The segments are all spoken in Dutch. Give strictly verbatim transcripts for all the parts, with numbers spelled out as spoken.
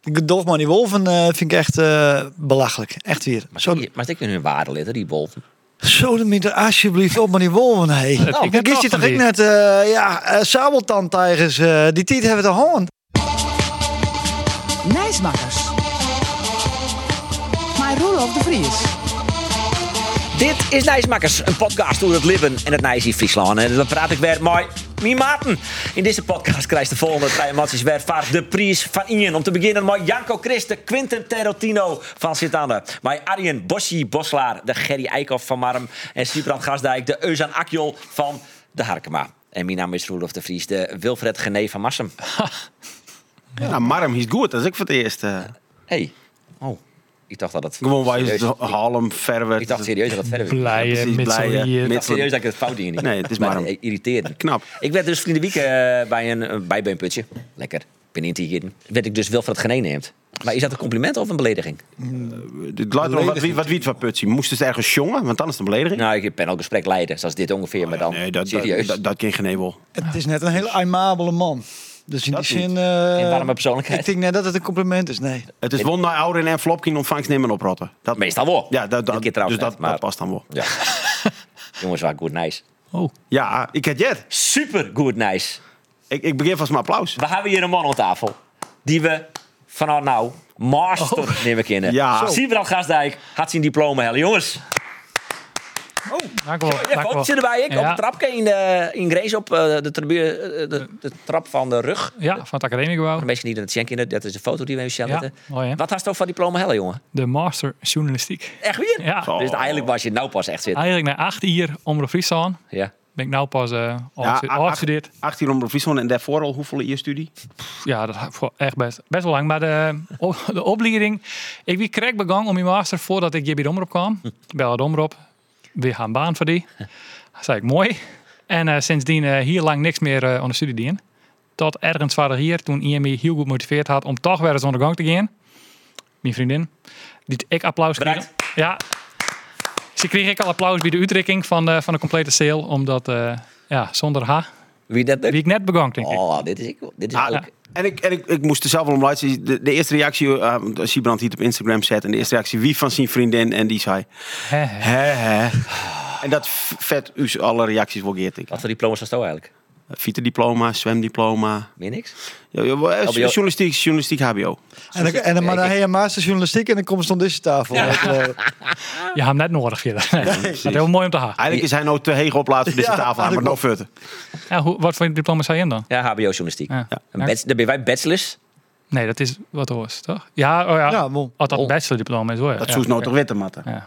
Die Dolf maar die wolven uh, vind ik echt uh, belachelijk. Echt weer. Maar, Zo, maar ik in hun waarde litten, die wolven. Zo de meter alsjeblieft op maar die wolven. Hey. Nou, dan kies je toch ik net uh, ja, uh, sabeltandtijgers. Uh, die tijd hebben we de hand. Nijsmakkers. Maar Roelof de Vries. Dit is Nijsmakkers, een podcast over het Libben en het Nijs in Friesland. En dan praat ik weer met mijn maten. In deze podcast krijgt de volgende drie emoties weer voor de prijs van Ien. Om te beginnen met Janko Christen, Quinten Tarantino van Sint-Anne. Met Arjen Boschi Boslaar, de Gerry Eikhoff van Marm. En Siebrand Gasdijk, de Euzan Akjol van de Harkema. En mijn naam is Roelof de Vries, de Wilfred Gené van Massum. Ja, nou, Marm is goed, dat is ik voor het eerst. Uh... Hey, oh. Ik dacht dat het... Gewoon wij Halm, verder. Ik dacht serieus dat het verder werd. Blije, Ik dacht serieus dat ik het fout deed. Nee, het is maar irriterend. Knap. Ik werd dus vrienden week uh, bij een uh, bijbeenputje. Lekker. Ben integeren. Werd ik dus wel van het genee neemt. Maar is dat een compliment of een belediging? Uh, het luidt erom wat wie wat wie het van putje. Moest het ergens jongen, want dan is het een belediging. Nou, ik ben al gesprek leiden, zoals dit ongeveer, maar dan nee, dat, serieus. Dat, dat, dat kan geen wel. Het is net een hele aimabele man. Dus in dat die zin... Uh, en waarom persoonlijkheid? Ik denk net dat het een compliment is, nee. Het is won naar ouder en flopkin ontvangst nemen en oprotten. Dat meestal wel. Ja, dat, dat, dus net, dat, maar... dat past dan wel. Ja. Jongens, waar goed nice. Oh. Ja, ik heb het. Super goed nice. Ik, ik begin vast mijn applaus. We hebben hier een man aan tafel die we vanaf nou master oh. nemen kennen. Ja. Siebrand Gasdijk had zijn diploma hellen, jongens. Oh, dank u wel. Ja, fotootje erbij, ik. Ja. Op de trapje in, de, in Grace op uh, de, tribune, uh, de, de trap van de rug. Ja, van het academiegebouw. De mensen die het schenken, dat is de foto die we even ja. Oh, ja. Wat had je toch van diploma hellen, jongen? De master journalistiek. Echt weer? Ja. Oh. Dus eigenlijk was je nou pas echt zitten. Eigenlijk na acht jaar Omroep Friesland. Ja. Ben ik nou pas uh, ja, afgestudeerd. acht jaar Omroep Friesland en daarvoor al hoeveel in je studie? Ja, dat voor echt best, best wel lang. Maar de, de opleiding... Ik wie correct begonnen om mijn master voordat ik hier bij de Omroep kwam. Bel de Omroep. We gaan een baan voor die. Dat zei ik mooi. En uh, sindsdien uh, hier lang niks meer uh, aan de studie doen. Tot ergens waren hier toen I M I heel goed gemotiveerd had om toch weer eens aan de gang te gaan. Mijn vriendin. Die ik applaus kreeg. Ja. Ze kreeg ik al applaus bij de uitdrukking van de, van de complete sale. Omdat, uh, ja, zonder haar. Wie, dat wie ik net begon, denk ik. Oh, dit is ik. Dit is ah, ook. Ja. En ik, en ik, ik moest er zelf wel om luisteren. De, de eerste reactie, uh, Siebrand hier op Instagram zet. En de eerste reactie, wie van zijn vriendin? En die zei... He, he. He, he. En dat vet u alle reacties wel geert. Wat voor diploma's was dat eigenlijk? Fietsendiploma, zwemdiploma. Meer niks? Ja, ja, journalistiek, journalistiek H B O. En dan, en dan maar dan heb je master journalistiek en dan komt ze aan deze tafel. Ja. Je hebt hem net nodig verder. Nee, nee, dat is heel mooi om te hebben. Eigenlijk is hij nou te heeg oplaten voor deze ja, tafel, maar nog verder. Ja, hoe, wat voor diploma's zijn je dan? Ja, H B O journalistiek. Ja. Ja. Ja. Bets, dan ben wij bachelors. Nee, dat is wat hoort, toch? Ja, oh ja. ja bon. Als dat oh. bachelordiploma is hoor. Dat ja. zoekt nou toch witte matten. Ja.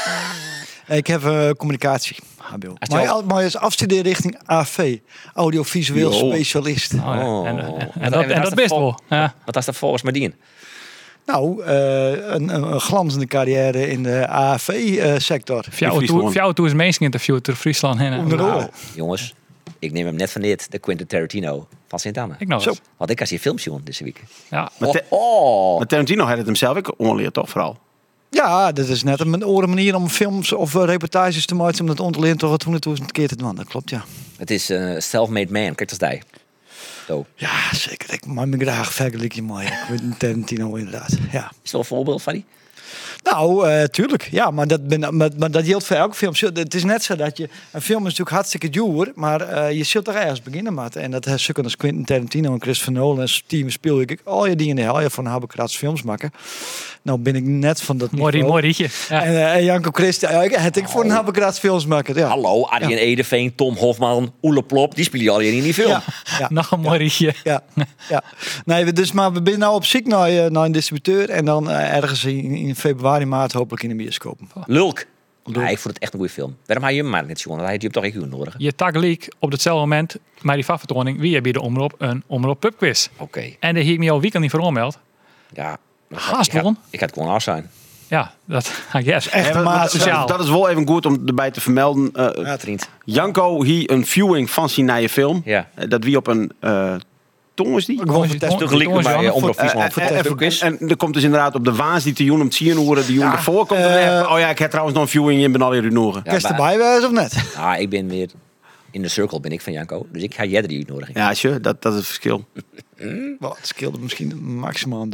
Ik heb uh, communicatie, H B O. Maar, al, maar is afstuderen richting A V, audiovisueel jo. specialist. Oh, ja. oh. En, en, en, en dat, en dat best wel. Ja. Wat was dat volgens mij dien? Nou, uh, een, een glanzende carrière in de A V-sector. Uh, Fjouw toe is mensen interviewd door Friesland heen. Nou, jongens, ik neem hem net van dit, de Quentin Tarantino van Sint-Anne. Ik nog eens. Want ik had hier films zien deze week. Ja. Maar, te, oh. maar Tarantino had het hem zelf ook onleerd, toch vooral? Ja, dat is net een oren manier om films of uh, reportages te maken om dat ontleren toch toen het een keer te doen. Dat klopt, ja. Het is een uh, self-made man, kijk eens daar. Zo. Ja, zeker. Ik maak me graag vergelijken mooi. Ik weet Tarantino inderdaad. Ja. Is er een voorbeeld van die? Nou, uh, tuurlijk. Ja, maar dat, ben, maar, maar dat geldt voor elke film. Het is net zo dat je... Een film is natuurlijk hartstikke duur, maar uh, je zult er ergens beginnen met. En dat is als Quentin Tarantino en Christopher Nolan en Steven Spielberg. Ik al je dingen al je van Habekraats films maken. Nou ben ik net van dat niveau. Mooi, mooi rietje. Ja. En, uh, en Janko Christen, ja, ik had ik voor een Habekraats films maken. Ja. Hallo, Arjen ja. Edeveen, Tom Hofman, Oele Plop, die spelen al hier in die film. Ja. Ja. Nog een mooi rietje. Ja. Ja. Nee, dus maar we zijn nou op zoek naar, uh, naar een distributeur en dan uh, ergens in, in februari, maart hopelijk in de bioscoop. Lulk. Ja, ik vond het echt een goede film. Waarom had je hem maar net zo? Hij heeft je toch echt uur nodig. Je tagelijk op hetzelfde moment met die vertoning wie heb je de omroep een omroep pubquiz. Oké. Okay. En daar heb ik me al weekend niet voor aanmeld. Ja. Haast ik, had, ik had gewoon af zijn. Ja, dat yes. echt ja, maar dat, dat is wel even goed om erbij te vermelden. Uh, ja, vriend. Janko hier een viewing van zijn nieuwe film. Ja. Uh, dat wie op een uh, tong is die? Gewoon voor test. Tegelijk bij Omroep Friesland. En er komt dus inderdaad op de waans die te doen om te zien hoe die jongen ja, ervoor komt. Uh, oh ja, ik heb trouwens nog een viewing in ben al hier nodig. Ja, Kerst erbij wijzen of net? Ah, ik ben weer in de circle ben ik van Janko, dus ik ga jij die uitnodiging. Ja, sure, dat dat is het verschil. Wat scheelde misschien maximaal een dag.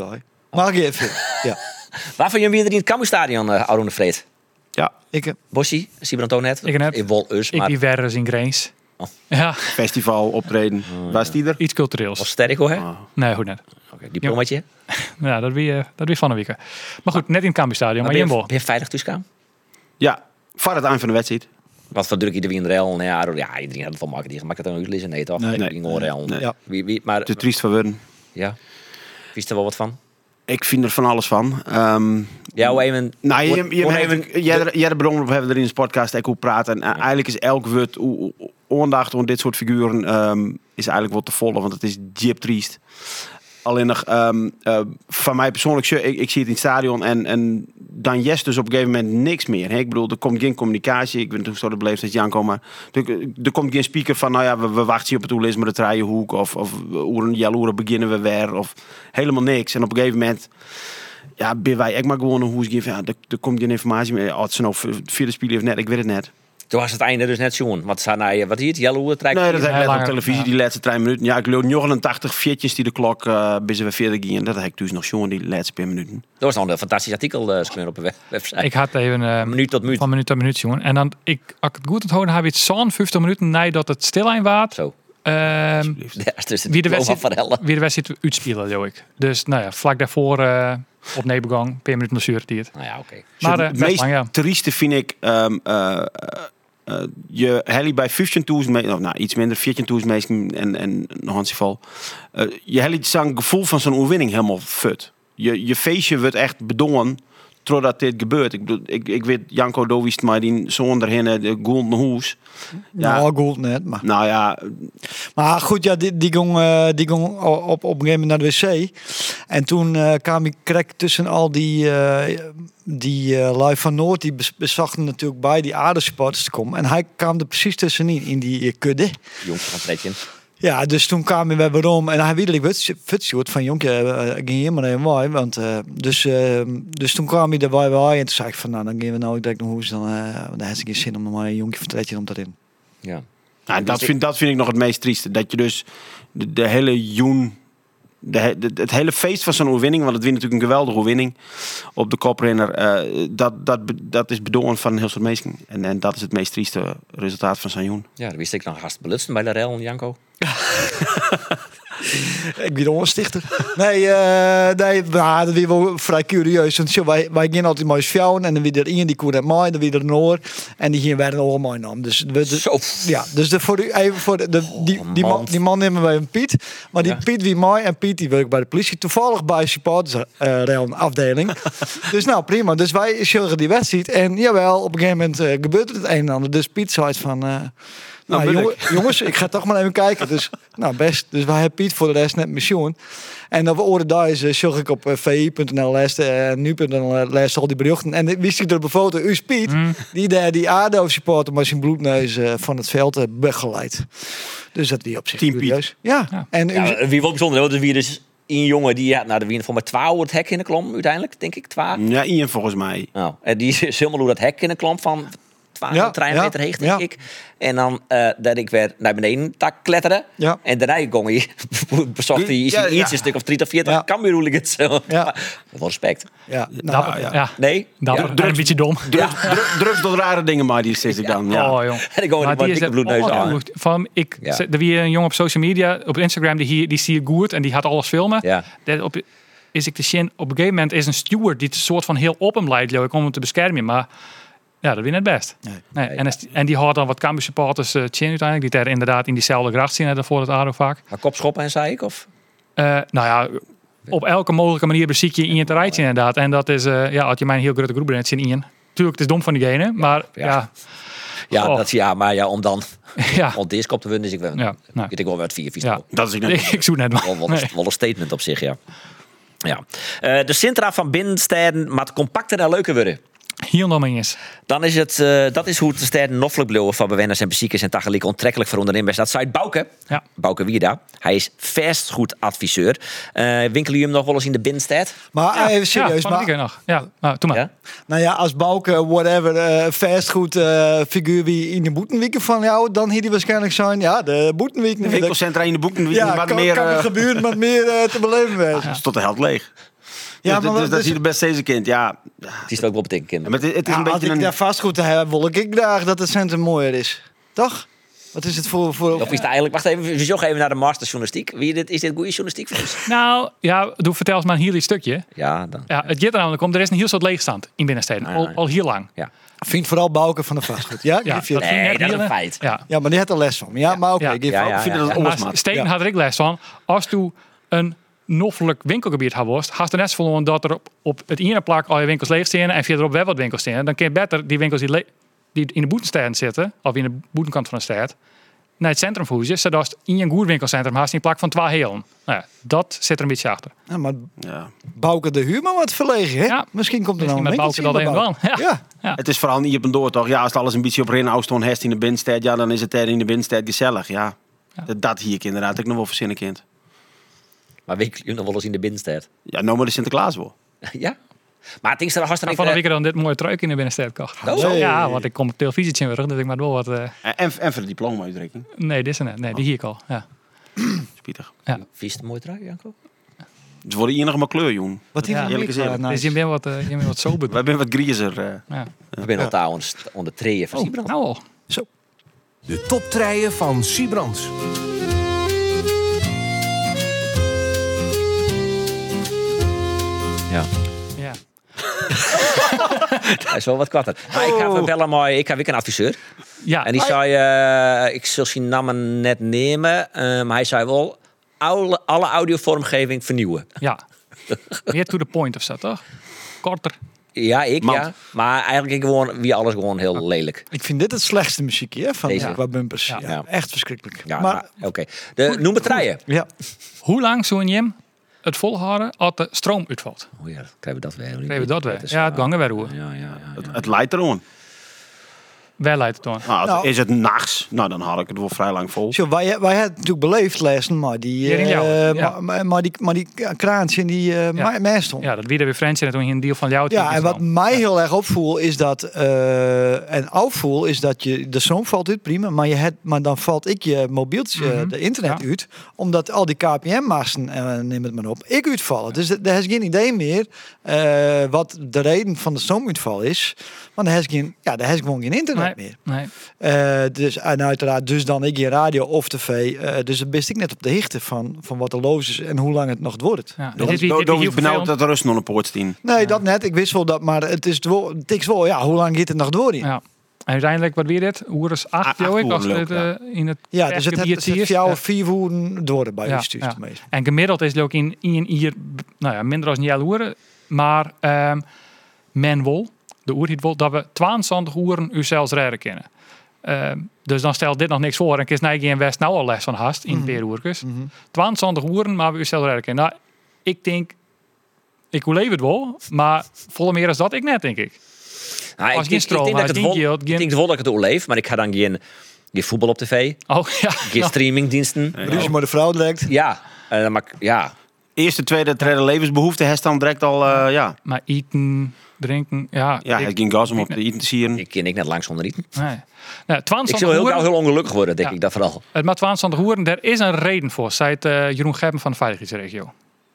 Mag ik even? Ja. Waarvan jullie er in het Cambuurstadion, uh, Arone Vreed? Ja, Ik, eh, Bossie, Sibrand net? Ik net. Ik wil us, Ik maar die weer eens in Grains. Oh. Ja, festival, optreden. Waar is die er? iets cultureels. was sterk hoor, hè? Ah. Nee, goed net. Oké, diplomaatje. Ja, dat wie, uh, dat wie van een week. Maar goed, net in het Cambuurstadion, maar ben, je, Jimbo. ben je veilig thuiskomen? Ja, voor het eind van de wedstrijd. Wat voor druk iedereen rel? Nou ja, ja, iedereen had het wel maken. Die maakt het dan uitlezen. Nee, toch? Nee. Iedereen gewoon rel. Nee. Ja. Wie, wie, maar, Te triest van worden. ja. Wist er wel wat van? Ik vind er van alles van. Um, Ja, hoe even... nou, je, je, hoe je, even- jij, jij de bron op hebben er in de podcast ook hoe praten. En uh, eigenlijk is elk woord hoe- hoe- aandacht aan dit soort figuren um, is eigenlijk wat te volle, want het is diep triest. Alleen nog, um, uh, van mij persoonlijk, ik, ik zie het in het stadion en, en dan yes dus op een gegeven moment niks meer. Hè? Ik bedoel, er komt geen communicatie. Ik weet niet hoe zo dat beleefd is, Janko, maar er, er komt geen speaker van, nou ja, we, we wachten op het toelisme, de Trijenhoek, of, of hoe een jaloeren beginnen we weer, of helemaal niks. En op een gegeven moment, ja, ben wij echt maar gewoon een hoes geven. Ja, er, er komt geen informatie meer. Als ze nou vierde spelen of net, ik weet het net. Toen was het einde dus net zo'n. Wat zei nou, wat hier het? Jelle trek. Nee, dat heb ik net op langer, televisie, ja. die laatste drie minuten. Ja, ik loop negenentachtig vetjes die de klok uh, bij ze weer verder gingen. Dat heb ik dus nog zo'n die laatste paar minuten. Dat was nog een fantastisch artikel uh, op de web- website. Ik had even uh, Minuut tot minuut. van minuut tot minuut, jongen. En dan, ik, als ik het goed onthouden heb, je het zo'n vijftig minuten nadat het stil waard. Zo. Ehm Ja, dus het wie, de diploma wedstrijd, van Helle. wie de wedstrijd uitspelen, doe ik. Dus nou ja, vlak daarvoor uh, op nebegang, per minuut naar zuur die het. Nou ja, oké. Maar uh, het best meest lang, ja. trieste vind ik... Um, uh, uh, je heli bij vijftienduizend mensen, of nou iets minder, veertienduizend mensen en, en nog een geval. Uh, je heli zo'n gevoel van zo'n overwinning helemaal fut. Je, je feestje wordt echt bedongen totdat dit gebeurt. Ik bedoel, ik, ik weet, Janko Doviest, maar die zoon daarheen, de Golden Hoes. ja, Ja, nou, goed net. Maar, nou ja, maar goed, ja, die, die ging, uh, die ging op, op een gegeven moment naar de wc. En toen uh, kwam ik krek tussen al die, uh, die uh, lui van Noord, die bes- bezochten natuurlijk bij die aardesporters te komen. En hij kwam er precies tussenin, in die uh, kudde. Jongens van Tredjen. Ja, dus toen kwamen we weer om en hij wilde futsuit van jonkie, uh, ging hier maar even bij, want uh, dus, uh, dus toen kwam hij erbij bij en toen zei ik van nou dan gaan we nou direct naar huis, dan, uh, dan heeft het geen zin om nog maar een jonkie vertrekken om dat in. Ja. nou, dat, vind, dat vind ik nog het meest trieste. Dat je dus de, de hele joen, de, he- de- het hele feest van zo'n overwinning, want het wint natuurlijk een geweldige overwinning op de koprenner, uh, dat, dat, dat is bedongen van heel soort mensen. En, en dat is het meest trieste resultaat van zo'n joen. Ja, dat wist ik nog hartstikke belutsen bij de rel en Janko. Ik ben de onstichter. Nee, uh, nee, maar dat is wel vrij curieus. Want zo, wij, wij gaan altijd maar fjouwen en dan weer er een die koer naar mij, dan weer er noor en die hier werden allemaal nam. Dus we, de, Zo. ja, dus de, voor de, even voor de, de die, die man, die man nemen wij een Piet, maar die Ja. Piet wie mij en Piet die werkt bij de politie toevallig bij supporters uh, afdeling. Dus nou prima. Dus wij zorgen die wedstrijd en jawel, op een gegeven moment uh, gebeurt er het een en ander. Dus Piet zei van. Uh, Nou, Nou, ben jongen- jongens, ik ga toch maar even kijken. Dus, nou, best. Dus wij hebben Piet voor de rest net mission. En dan oren daar is, uh, zorg ik op uh, v i punt n l lezen en nu punt n l lezen al die berichten. En dan wist ik er op een foto, u is Piet, Mm. die daar die A D O supporter met zijn bloedneus uh, van het veld uh, begeleid. Dus dat wie op zich Team Piet. curieus. Ja. Ja. En u, Ja, wie wel bijzonder, want er wie dus een jongen die ja, naar de wien van maar twaalf het hek in de klom uiteindelijk, denk ik, twaalf. Ja, Ian volgens mij. Nou, en die is helemaal hoe dat hek in de klom van twaalf Ja, trein ja, meter heeg, denk ja. ik. En dan uh, dat ik weer naar beneden tak kletteren. Ja. En daarna ging hij, bezocht hij Ja, iets, ja. een stuk of drie of vier, Ja. kan weer hoe ik het zo. Ja. Wel respect. ja, nou, Dapper, ja. ja. Nee? Dapper. Ja. En een beetje dom. Druk, druk, druk tot rare dingen, maar die zit ik dan. Ja. Oh, jong. En ik gewoon Maar maar die is dikke bloedneus oh, aan. goed. Van, ik, Ja. Er wie een jongen op social media, op Instagram, die, hier, die zie je goed en die had alles filmen. Ja. Dat op, is ik de zin, op een gegeven moment is een steward die het soort van heel open leidt, joh, om hem te beschermen. Maar ja, dat vind ik net best. Nee. Nee, en, is- en die had dan wat Cambuur supporters uh, chin uiteindelijk, die daar inderdaad in diezelfde gracht zien hè, voor het A D O vaak. Maar kopschoppen en zei ik? Of? Uh, nou ja, op elke mogelijke manier beziek je Ian te rijden inderdaad. En dat is, uh, ja, als je mij een heel grote groep bent, zien Ian. Tuurlijk, het is dom van diegene, maar ja. ja, Ja, Oh. dat, ja, maar ja, om dan ja, al deze kop te winnen, is ik wel. Ja, nou. Ik denk wel wat vier, vier. ja. Dat is ik net. ik, ik zoek net Wel, wel. wel, Nee. een, wel een statement op zich, ja. Ja. Uh, de Sintra van binnensteden maakt compacter en leuker worden. Hier nog maar eens. Dan is het, uh, dat is hoe de steden noffelijk blijven van bewoners en beziekers en tegelijk onttrekkelijk voor ondernemers. Dat zei Bouke. Ja. Bouke Wierda. Hij is vastgoedadviseur. Uh, winkelen jullie hem nog wel eens in de binnenstad? Maar Ja, even serieus, ja, van maar, die keer nog. Ja, nou, doe maar. Ja? nou ja, als Bouke, whatever, uh, fastgoed uh, figuur wie in de Boetenwieken van jou, dan hier die waarschijnlijk zijn, ja, de Boetenwieken. De winkelcentra in de boeken, Ja, wat kan, meer. kan er uh, gebeuren, wat meer uh, te beleven wezen. is tot de helft leeg. Ja, dus, maar dus wat dat is- zie je best deze kind. Ja, Het is ook wel betekend. maar het, het is Ja, een als beetje ik een... daar vastgoed te hebben, wil ik graag dat het centrum mooier is. Toch? Wat is het voor... voor Of is het eigenlijk... Wacht even, we zoeken even naar de master journalistiek. Wie dit, is dit goede journalistiek voor ons? Nou, ja, doe vertel eens maar een heel iets stukje. Ja, dan. Ja, het gaat er namelijk om, er is een heel soort leegstand in binnensteden. Ah, Al, ja. al heel lang. Vindt vooral Bouke van de vastgoed. Ja, Ja, Geef je het? vind ik Nee, net dat is heel- een feit. Ja. Ja, maar die had er les van. Ja, maar oké. Ja. ik geef Ja, ook- ja, Ik vind ja, dat ja. een Maar oorlogsmaat. Steken Ja. had er ik les van. Als tu een noffelijk winkelgebied had worst, had er net verloren dat er op, op het ene plak al je winkels leeg staan en verderop wel wat winkels staan. Dan kun je beter die winkels die, le- die in de boetensteden zitten, of in de boetenkant van de stad, naar het centrum voeren, zodat je in een goed winkelcentrum haast in plak van twee heel. Nou ja, dat zit er een beetje achter. Ja, maar Ja. Bouke de huur maar wat verlegen, hè? Ja. Misschien komt er Misschien nou een met Bouke winkeltje dat bij even Bouke. wel. Ja. Ja. Het is vooral niet op en door, toch? Ja, als het alles een beetje op Rinneaustoon heeft in de binnenstad, ja, dan is het er in de binnenstad gezellig. Ja, Ja. Dat, dat hier ik inderdaad ik nog wel verzinnen kind. Maar weet je nog wel eens in de binnenstad? Ja, nou maar de Sinterklaas wel. Ja? Maar het is er hartstikke... Van een week dan dit mooie truik in de binnenstad kocht. Oh. Nee. Ja, want ik kom op televisie zien terug, dus ik maar wel wat... eh, En, en, en voor de diploma-uitreiking. nee, dit is er net. Nee, die hier ik al. Ja. Spietig. Vies de mooie trui, Janko? Het worden hier nog maar kleur, jongen. Wat die Ja. van Eerlijk Mick, gezegd. eh, Dus je nice. bent wat, uh, je bent wat sober. Wij zijn wat griezer. eh. Ja. Ik ben al daar onder, onder treden van Oh, Siebrand. nou al. De toptreien van Siebrandts. Ja. Ja. Hij is wel wat kwatter. Maar ik ga bellen, maar ik heb ik een adviseur. Ja. En die zei, eh, ik zal zijn namen net nemen, eh, maar hij zei wel, alle, alle audiovormgeving vernieuwen. Ja. Meer to the point of zo, toch? Korter. Ja, ik Mand. ja. Maar eigenlijk ik gewoon, wie alles gewoon heel lelijk. Ik vind dit het slechtste muziekje hè, van Deze. qua bumpers. Ja. Ja. Ja. Echt verschrikkelijk. Ja, maar, maar oké. De Noem het treien. ja. Hoe lang zou je het volhouden als de stroom uitvalt? Oh ja, krijgen we dat weer. Krijgen we dat weer? is Ja, het waar. gangen weer hoe. Ja, ja, ja, ja. Het leidt erom. Waar leidt het dan? Nou, Nou. is het nachts? Nou, dan had ik het wel vrij lang vol. Zo, wij, wij hebben natuurlijk beleefd lessen, maar die, Hier in eh, jou, ja. maar, maar, maar die, maar die kraantje in die uh, Ja. mij stond. Ja, dat wie er weer Frans en toen je een deal van jou. Ja, en wat mij heel erg opvoel is dat, eh, en opvoel is dat je, de stroom valt uit, prima, maar, je het, maar dan valt ik je mobieltje, Mhm. de internet Ja. uit, omdat al die K P M-masten, uh, neem het maar op, ik uitvallen. Dus daar is geen idee meer uh, wat de reden van de stroomuitval is, want daar is geen, ja, daar is gewoon geen internet Nee, meer. nee. Uh, dus, en uiteraard, dus dan ik in radio of tv, uh, dus dan wist ik net op de hichte van, van wat er los is en hoe lang het nog wordt. Ja. Dat Dit is wie- dit wie heel benauwd vervelend. dat er rust nog een poort staan. Nee, dat net. Ik wist wel dat, maar het is wel, het is wel, ja, hoe lang gaat het nog door in? Ja. En uiteindelijk, wat weer dit? Hoe is acht, acht jou ik, als uur het loopt, uh, in het Ja, dus het, het, gebied het, hier het is. voor jou Ja. vier woorden door bij Ja, je stuurt ja. meestal. En gemiddeld is het ook in in hier, nou ja, minder dan een uur. Maar um, men wil, de oerhiet wil, dat we tweeëntwintig uren u zelfs redden kunnen. Um, dus dan stelt dit nog niks voor. En kies Nike in West nou al les van hast in Mhm. per uurtjes. Mhm. tweeëntwintig uren, maar we u zelf redden kunnen. Nou, ik denk, ik hoe leef het wel, maar volle meer als dat ik net, denk ik. Nou, Als ik, geen denk, stroom, ik, denk dat als ik, het geen wel, geld, ik geen- denk wel dat ik het overleef, maar ik ga dan geen, geen voetbal op tv, Oh ja. geen Nou, streamingdiensten. Ruzie maar de vrouw lekt. Ja, eh, maar ik- ja. Eerste, tweede, derde levensbehoefte heeft dan direct al, uh, ja. maar eten, drinken, ja. Ja, ik, het ging gas om op de eten te sieren. Ik ken ik net langs zonder eten. nee. Nou, Ik tweeëntwintig zou heel uren- gauw heel ongelukkig worden, denk Ja. ik dat vooral. Het maar tweeëntwintig uren, er is een reden voor, zei het uh, Jeroen Gerben van de veiligheidsregio.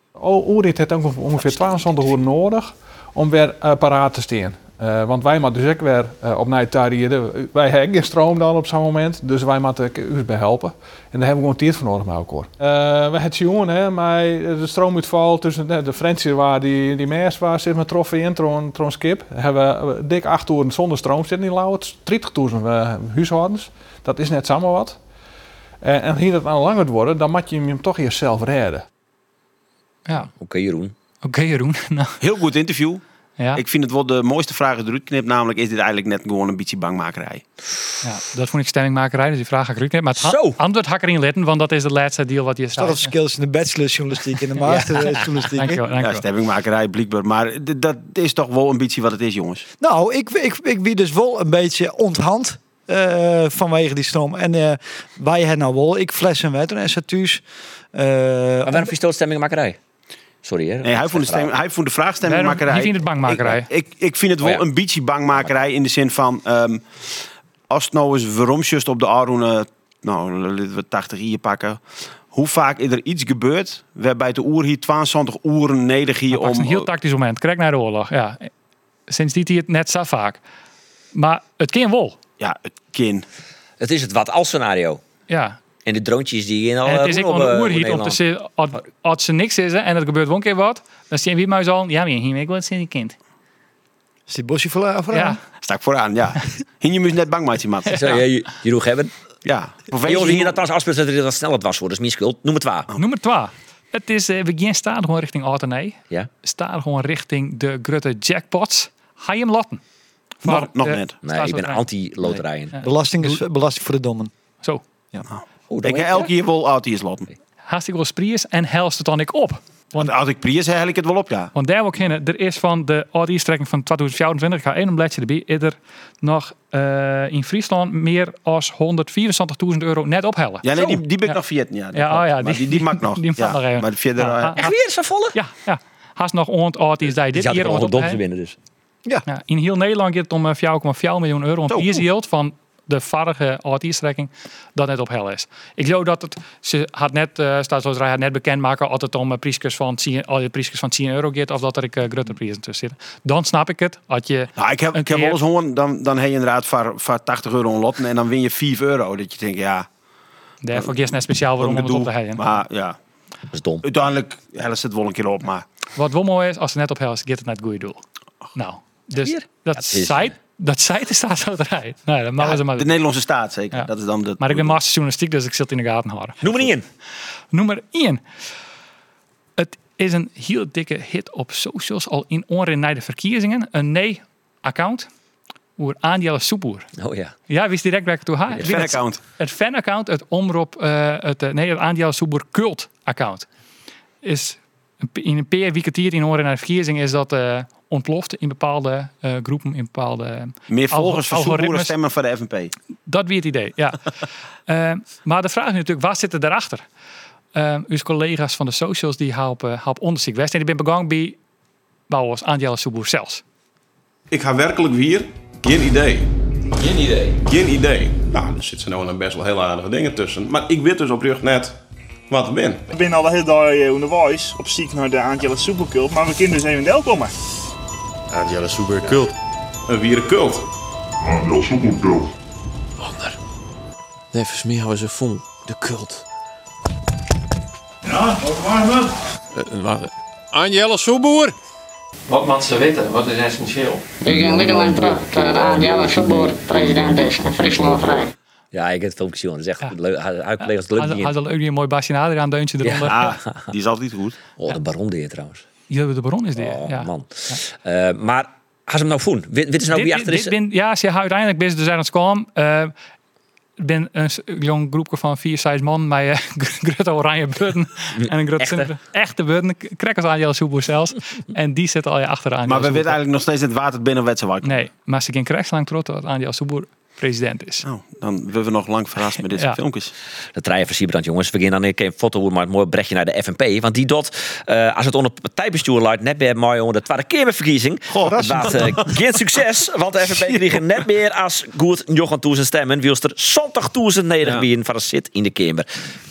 Oerit heeft ongeveer ongeveer tweeëntwintig uur nodig om weer uh, paraat te staan. Uh, want wij moeten dus ook weer uh, op Nijtariëden. Wij hebben geen stroom dan op zo'n moment, dus wij moeten u bij helpen. En daar hebben we gewoon tijd voor nodig met elkaar. Uh, we hebben jongen, hè, maar de stroomuitval tussen de, de Fransen waar die, die meers waar zit met troffen in, tron, tron skip. Hebben we dik acht uur zonder stroom zitten in Lauwert. dertigduizend uh, huishoudens. Dat is net samen wat. Uh, en hier dat nou langer worden, dan moet je hem toch eerst zelf redden. Ja, oké Oké, Jeroen. Jeroen. Nou, Heel goed interview. ja, Ik vind het wel de mooiste vraag eruit knipt. Namelijk, is dit eigenlijk net gewoon een beetje bangmakerij? ja, dat vond ik stemmingmakerij, dus die vraag ga ik eruit. Maar het ha- Zo. antwoord ga ik erin letten, want dat is het laatste deel wat je Dat staat. is verschil tussen de bachelorjournalistiek en de masterjournalistiek. Dankjewel, Ja, dankjewel. stemmingmakerij, blijkbaar. Maar d- dat is toch wel een beetje wat het is, jongens. Nou, ik, ik, ik wie dus wel een beetje onthand uh, vanwege die stroom. En uh, wij hebben nou wel, ik flessen wetten en statuus. Uh, Maar waarom vind je stemmingmakerij? Sorry, hè? Nee, hij vond de, stem, hij vond de vraag stemmingmakerij. Je vindt het bangmakerij? Ik, ik, ik vind het wel Oh ja. een beetje bangmakerij in de zin van... Um, als het nou eens veromsjust op de Aroen, nou, laten we tachtig hier pakken. hoe vaak is er iets gebeurd waarbij de oer hier tweeëntwintig uren neder hier Dat is om... een heel tactisch moment. Kijk naar de oorlog. Ja. Sinds die tijd net zo vaak. Maar het kan wel. Ja, het kind. Het is het wat als scenario. Ja. En de droontjes die in al. En het is uh, ook op, wel een uh, oerhiet om te Nederland. zeggen, als, als er niks is hè, en er gebeurt wel een keer wat, dan zie je wie mij zo, ja, maar hier ik wat zijn kind. Is die bosje voor Ja. Sta ik vooraan, ja. Hier je moet net bang maken, man. Zo, ja. je, je roeg hebben. Ja. En jongens, hier dat trouwens afspeelt dat het wat sneller was voor. Dus mijn schuld. Noem het waar. Nummer twee. Het is, uh, we gaan staan gewoon richting Artenay. Ja? Staan gewoon richting de grote jackpots. Ga je hem latten? Nog, Voor nog de net. Nee, ik ben anti-loterijen. Ja. Belasting is belasting voor de dommen. Zo. Oh, Ik heb elke keer wel auto's loten. Hartstikke wel spriers en helst het dan ik op. Want als ik prijs heb, ik het wel op, ja. Want daar wil ik heen, er is van de O D I-strekking van tweeduizend vierentwintig, ik ga één bladje erbij, is er nog uh, in Friesland meer dan honderdvierenzwantigduizend euro net ophellen. Ja, nee, die, die ben ik Ja. nog vergeten. Ja, dat Ja, klopt. oh ja, Maar die- die, die mag nog. die mag ja, nog even. Maar verder... Ja, eh, ha- Echt weer zo volle? Ja, ja. Haast nog ont O D I's die Die dit had hier er wel ont dom te op- winnen dus. Ja, in heel Nederland gaat het om uh, vier komma vier miljoen euro. Zo, Een oeh. yield van de vorige O D I-strekking dat net op hel is. Ik geloof dat het, ze had net, uh, staatsloterij had net bekendmaken of het om uh, prijsjes van tien, oh, prijsjes van tien euro gaat of dat er ik uh, grote prijzen tussen zitten. Dan snap ik het. Had je Nou, ik heb, een ik heb keer- wel eens gehoord, dan, dan heb je inderdaad voor, voor tachtig euro een lotten en dan win je vijf euro. Dat je denkt, ja, Daarvoor is net speciaal waarom om het op te halen. Maar ja, Dat is dom. uiteindelijk helft het wel een keer op, maar... Wat wel mooi is, als ze net op hel is, gaat het naar het goede doel. Nou, dus Hier? dat het is- zei dat zei de staatsloterij. Nee, dat mogen Ja, ze maar de doen. Nederlandse staat zeker. Ja. Dat is dan de, Maar ik ben master journalistiek, dus ik zit in de gaten houden. Noem er niet in. Nummer één. Het is een heel dikke hit op socials, al in oren naar de verkiezingen. Een nee-account. Oer Aandjelle Soepoer. Oh ja. Ja, wist direct waar ik toe ga. het fanaccount. Het fanaccount, het omroep, uh, het, uh, nee, het Aandjelle Soepoer cult-account. Is een p- in een paar weken in oren naar de verkiezingen is dat uh, ontploft in bepaalde uh, groepen, in bepaalde... Meer volgers van algoritmes. Soepoeren stemmen voor de F N P. Dat weer het idee, ja. uh, maar de vraag is natuurlijk, waar zit er daarachter? Uh, uw collega's van de socials die helpen, helpen onderzoek west. En die ben begaan bij Bouwers Aandjelle Soeboer zelfs. Ik ga werkelijk weer geen idee. Geen idee. Geen idee. Nou, er zitten nou dan best wel heel aardige dingen tussen. Maar ik weet dus oprecht net wat ik ben. Ik ben al de hele dag eh, onderwijs op zoek naar de Aantjelle Soepelkult, maar we kunnen dus even wel komen. Angela Super Cult. Een wieren cult. Nee, volgens mij hebben ze vol de cult. Ja, wat waren we? Uh, wacht. Angela Soeboer! Wat moet ze weten? Wat is essentieel? Ik ben niet alleen dat de Aandjelle Soeboer president is en Friesland vrij. Ja, ik heb het filmpje gezien. Dat is echt Ja. leuk. Hij hij collega's leuk Hij niet had in. al ook weer een mooi Basje Adriaan deuntje eronder. Ah, die is altijd goed. Oh, de baron deed trouwens. Ja, de baron is die. Oh, ja. man. Uh, maar, ga ze hem nou voelen? Weet weet ze nou wie Dit- achter dit is? ben- ja, ze uiteindelijk best dus aan het kwam. Uh, ik ben een s- jong groepje van vier, zes man met uh, grote oranje button en een grote Echte? simpele- echte button. Krekkers aan Jelle Soeboer zelfs. En die zitten al je achteraan. Maar we weten eigenlijk nog steeds het water binnen wetsenwak. Nee, maar ze geen krijgslang trots dat Aandjelle Soeboer president is. Nou, dan willen we nog lang verrast met dit Ja. soort filmpjes. De trein van Siebrand, jongens. We gaan dan een keer een foto, maar een mooi berichtje naar de F N P. Want die dot, uh, als het onder partijbestuur luidt, net bij mooi onder de Tweede Kamerverkiezing. Goh, Het was uh, geen succes, want de F N P kreeg net meer als goed njoggentduizend stemmen. Wielst er zestigduizend nederig bieden van een zit in de Kamer.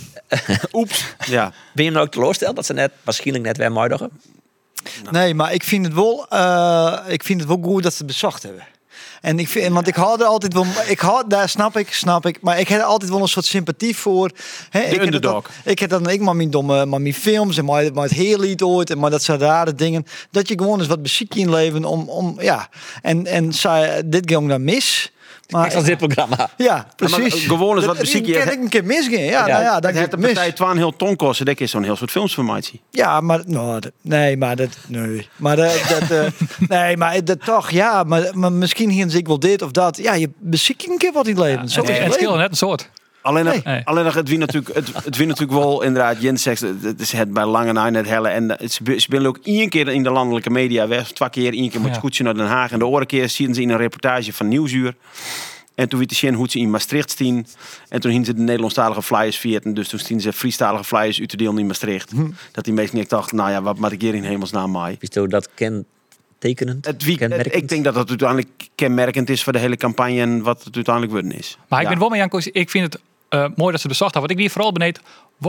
Oeps. Ja. Ben je nou ook teleurgesteld dat ze net, waarschijnlijk net weer mooi doggen? Nee, maar ik vind het wel, uh, ik vind het wel goed dat ze het bezocht hebben. En ik vind, want ik had er altijd wel, ik had, daar snap ik, snap ik, maar ik heb er altijd wel een soort sympathie voor. Hè, ik heb het underdog. dan- Ik heb dan ik maar mijn domme, maar mijn films en maar, maar het heel lied ooit en maar dat soort rare dingen. Dat je gewoon eens wat muziek in leven om, om ja. En en zei, dit ging dan mis. Maar Als dit programma. ja, precies. maar gewoon eens wat Dat- muziek die je- kan ik een keer misgaan. Ja, Ja, nou ja, dat Dat gaat heeft de mis. partij twaalf heel ton kosten. Dat is zo'n heel soort filmsformatie. Ja, maar nou, dat- nee, maar dat nee, maar dat, dat eh, nee, maar dat toch ja, maar, maar misschien hier zie ik wel dit of dat. Ja, je beziek een keer wat in het leven. Zo Het is is het het scheelt leven. net een soort. Alleen nog, Nee. alleen nog het wie natuurlijk, het, het wie natuurlijk wel inderdaad. Jens zegt, het is het bij Lange na net helle en het ze spelen ook één keer in de landelijke media weg, twee keer, één keer moet je Ja. goed zien naar Den Haag en de andere keer zien ze in een reportage van Nieuwsuur. En toen weten ze hoe ze in Maastricht staan. En toen hingen ze de Nederlandstalige flyers vierten. Dus toen stien ze Friestalige flyers uit te delen in Maastricht. Dat die mensen niet dachten, nou ja, wat moet ik hier in hemelsnaam maai? Is dat dat kentekenend? Het wie, Kenmerkend? ik denk dat het uiteindelijk kenmerkend is voor de hele campagne en wat het uiteindelijk worden is. Maar ik Ja. ben wel met Janko. Ik vind het uh, mooi dat ze bezocht hebben. Want ik wie vooral benieuwd, wat,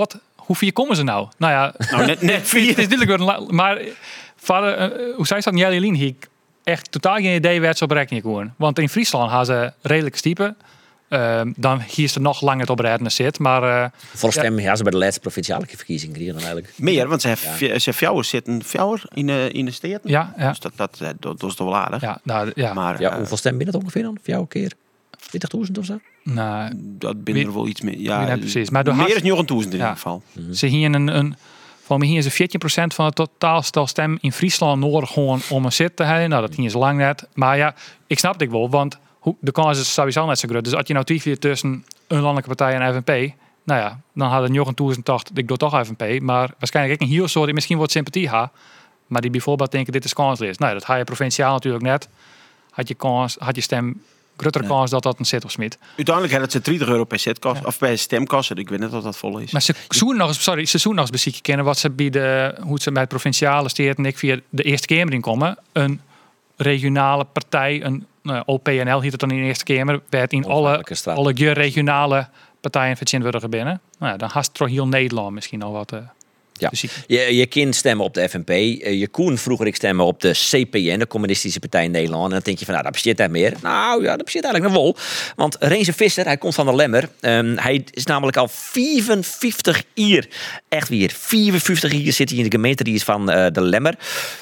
hoe vier komen ze nou? Nou ja, Nou, net, net vier. het is natuurlijk wel een la- maar vader, uh, hoe zei ze dat? Jelly Lien, hier echt totaal geen idee werd ze op rekening komen. Want in Friesland hadden ze redelijk stiepen. Uh, dan hier is er nog langer het op redden zit. Maar uh, Voor stemmen ja, ze bij de laatste provinciale verkiezing kregen dan eigenlijk. Meer, want ze hebben ja. ze fjouwers zitten fjouwer in de, in de steden. ja, ja. Dus dat, dat, dat, dat is toch wel aardig. Ja, nou, ja. Maar Ja, eh, hoeveel stemmen binnen het ongeveer dan? Voor jou een keer? twintigduizend of zo? Nou, dat binnen er wel iets meer. Ja, wie net precies. Maar door meer haast- dan nogentduizend in Ja. ieder geval. Ze hier een, een van mij hier is veertien procent van het totaalstel stem in Friesland nodig gewoon om een zit te hebben. Nou, dat hier is lang net. Maar ja, ik snap het ik wel, want hoe, de kans is sowieso net zo groot. Dus als je nou twijfelt tussen een landelijke partij en F N P, nou ja, dan hadden nogentduizend gedacht, ik doe toch F N P. Maar waarschijnlijk ik een heel soort die misschien wat sympathie ha, maar die bijvoorbeeld denken dit is kansloos. Nou, ja, dat had je provinciaal natuurlijk net. Had je kans, had je stem grotere kans dat dat een zit of smit. Uiteindelijk had het ze dertig euro per set kost, of per stemkast. Ik weet niet of dat vol is. Maar ze zoeken nog eens, sorry, ze zoeken nog eens beziekje kennen wat ze bij de, hoe ze bij het provinciale steert en ik via de Eerste Kamer inkomen. Een regionale partij, een nou, O P N L hield het dan in de Eerste Kamer, werd in alle, Onafhankelijke straat. alle ge- regionale partijen verzin worden binnen. Nou ja, dan had het toch heel Nederland misschien al wat. Uh, Ja. Je, je kunt stemmen op de F N P. Eh, Je kon vroeger ik stemmen op de C P N, de Communistische Partij in Nederland. En dan denk je van, nou, dat bestaat daar meer. Nou ja, dat bestaat eigenlijk nog wel. Want Renze Visser, hij komt van de Lemmer. Um, hij is namelijk al vierenvijftig jaar, echt weer, vierenvijftig jaar zit hij in de gemeente, die is van uh, de Lemmer.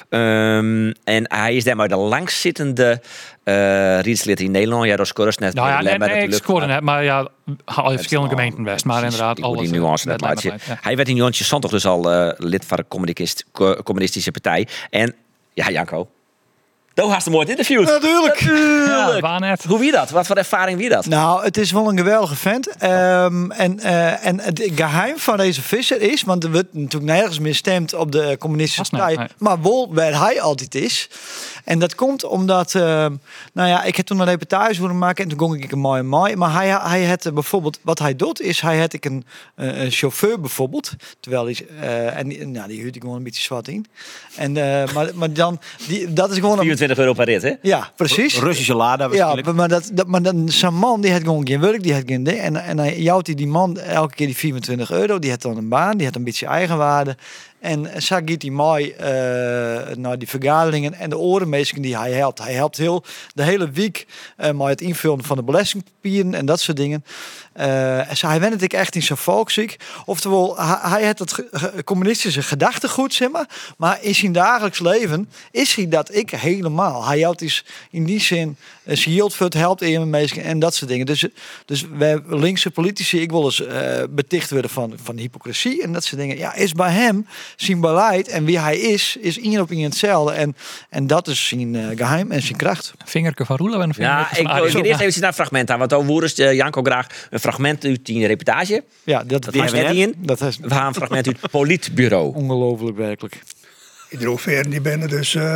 Um, en hij is daarmee de langzittende uh, rietslid in Nederland. Ja, dat is net nou ja, de nee, Lemmer nee, ik natuurlijk. scoorde net, maar ja, al verschillende al- gemeenten best. Maar precies, inderdaad, ik hoor alles. die nuance uh, net met laatje. Lemmerleid, ja. Hij werd in Jontje Santos dus al uh, lid van de communist, co- communistische partij. En ja, Janko, toen had je een mooi interview. Natuurlijk. Ja, waar net. Hoe wie dat? Wat voor ervaring wie dat? Nou, het is wel een geweldige vent. Ehm, en, eh, en het geheim van deze Visser is, want er wordt natuurlijk nergens meer stemd op de communistische Vast niet, partij, nee. maar wel waar hij altijd is. En dat komt omdat, ehm, nou ja, ik heb toen een reportage horen maken en toen kon ik een mooi mooi. Maar hij, hij had eh, bijvoorbeeld, wat hij doet, is hij had ik een, eh, een chauffeur bijvoorbeeld, terwijl hij, eh, en die- nou, die huurt ik gewoon een beetje zwart in. En, eh, maar, maar dan, die, dat is gewoon een, vierentwintig euro per rit, hè? ja, precies. Russische Lada waarschijnlijk. Ja, maar, dat, dat, maar dan, zo'n man die had gewoon geen werk, die had geen ding. En, en hij jouwt die, die man elke keer die vierentwintig euro, die had dan een baan, die had een beetje eigenwaarde. En zo gaat hij mooi uh, naar die vergaderingen en de orenmeesters die hij helpt. Hij helpt heel de hele week uh, met het invullen van de belastingpapieren en dat soort dingen. Uh, en zo, hij went het echt in zijn volksziek. Oftewel, hij, hij heeft het ge- ge- communistische gedachtegoed, zeg maar. Maar in zijn dagelijks leven is hij dat ik helemaal. Hij helpt is in die zin, uh, zijn hield voor het helpt mensen en dat soort dingen. Dus, dus wij linkse politici, ik wil eens uh, beticht worden van, van hypocrisie en dat soort dingen. Ja, is bij hem zijn beleid en wie hij is, is één op één hetzelfde. En, en dat is zijn uh, geheim en zijn kracht. Vingerke van Roelen en een Ja, vingerke ik van wil Arie. eerst even naar een fragment aan. Want dan woerst uh, Janko graag een fragment uit die reportage. Ja, dat, Dat die was hebben net we in. Dat is We gaan een fragment uit het politbureau. ongelooflijk werkelijk. Iedere hoeveer die binnen dus uh,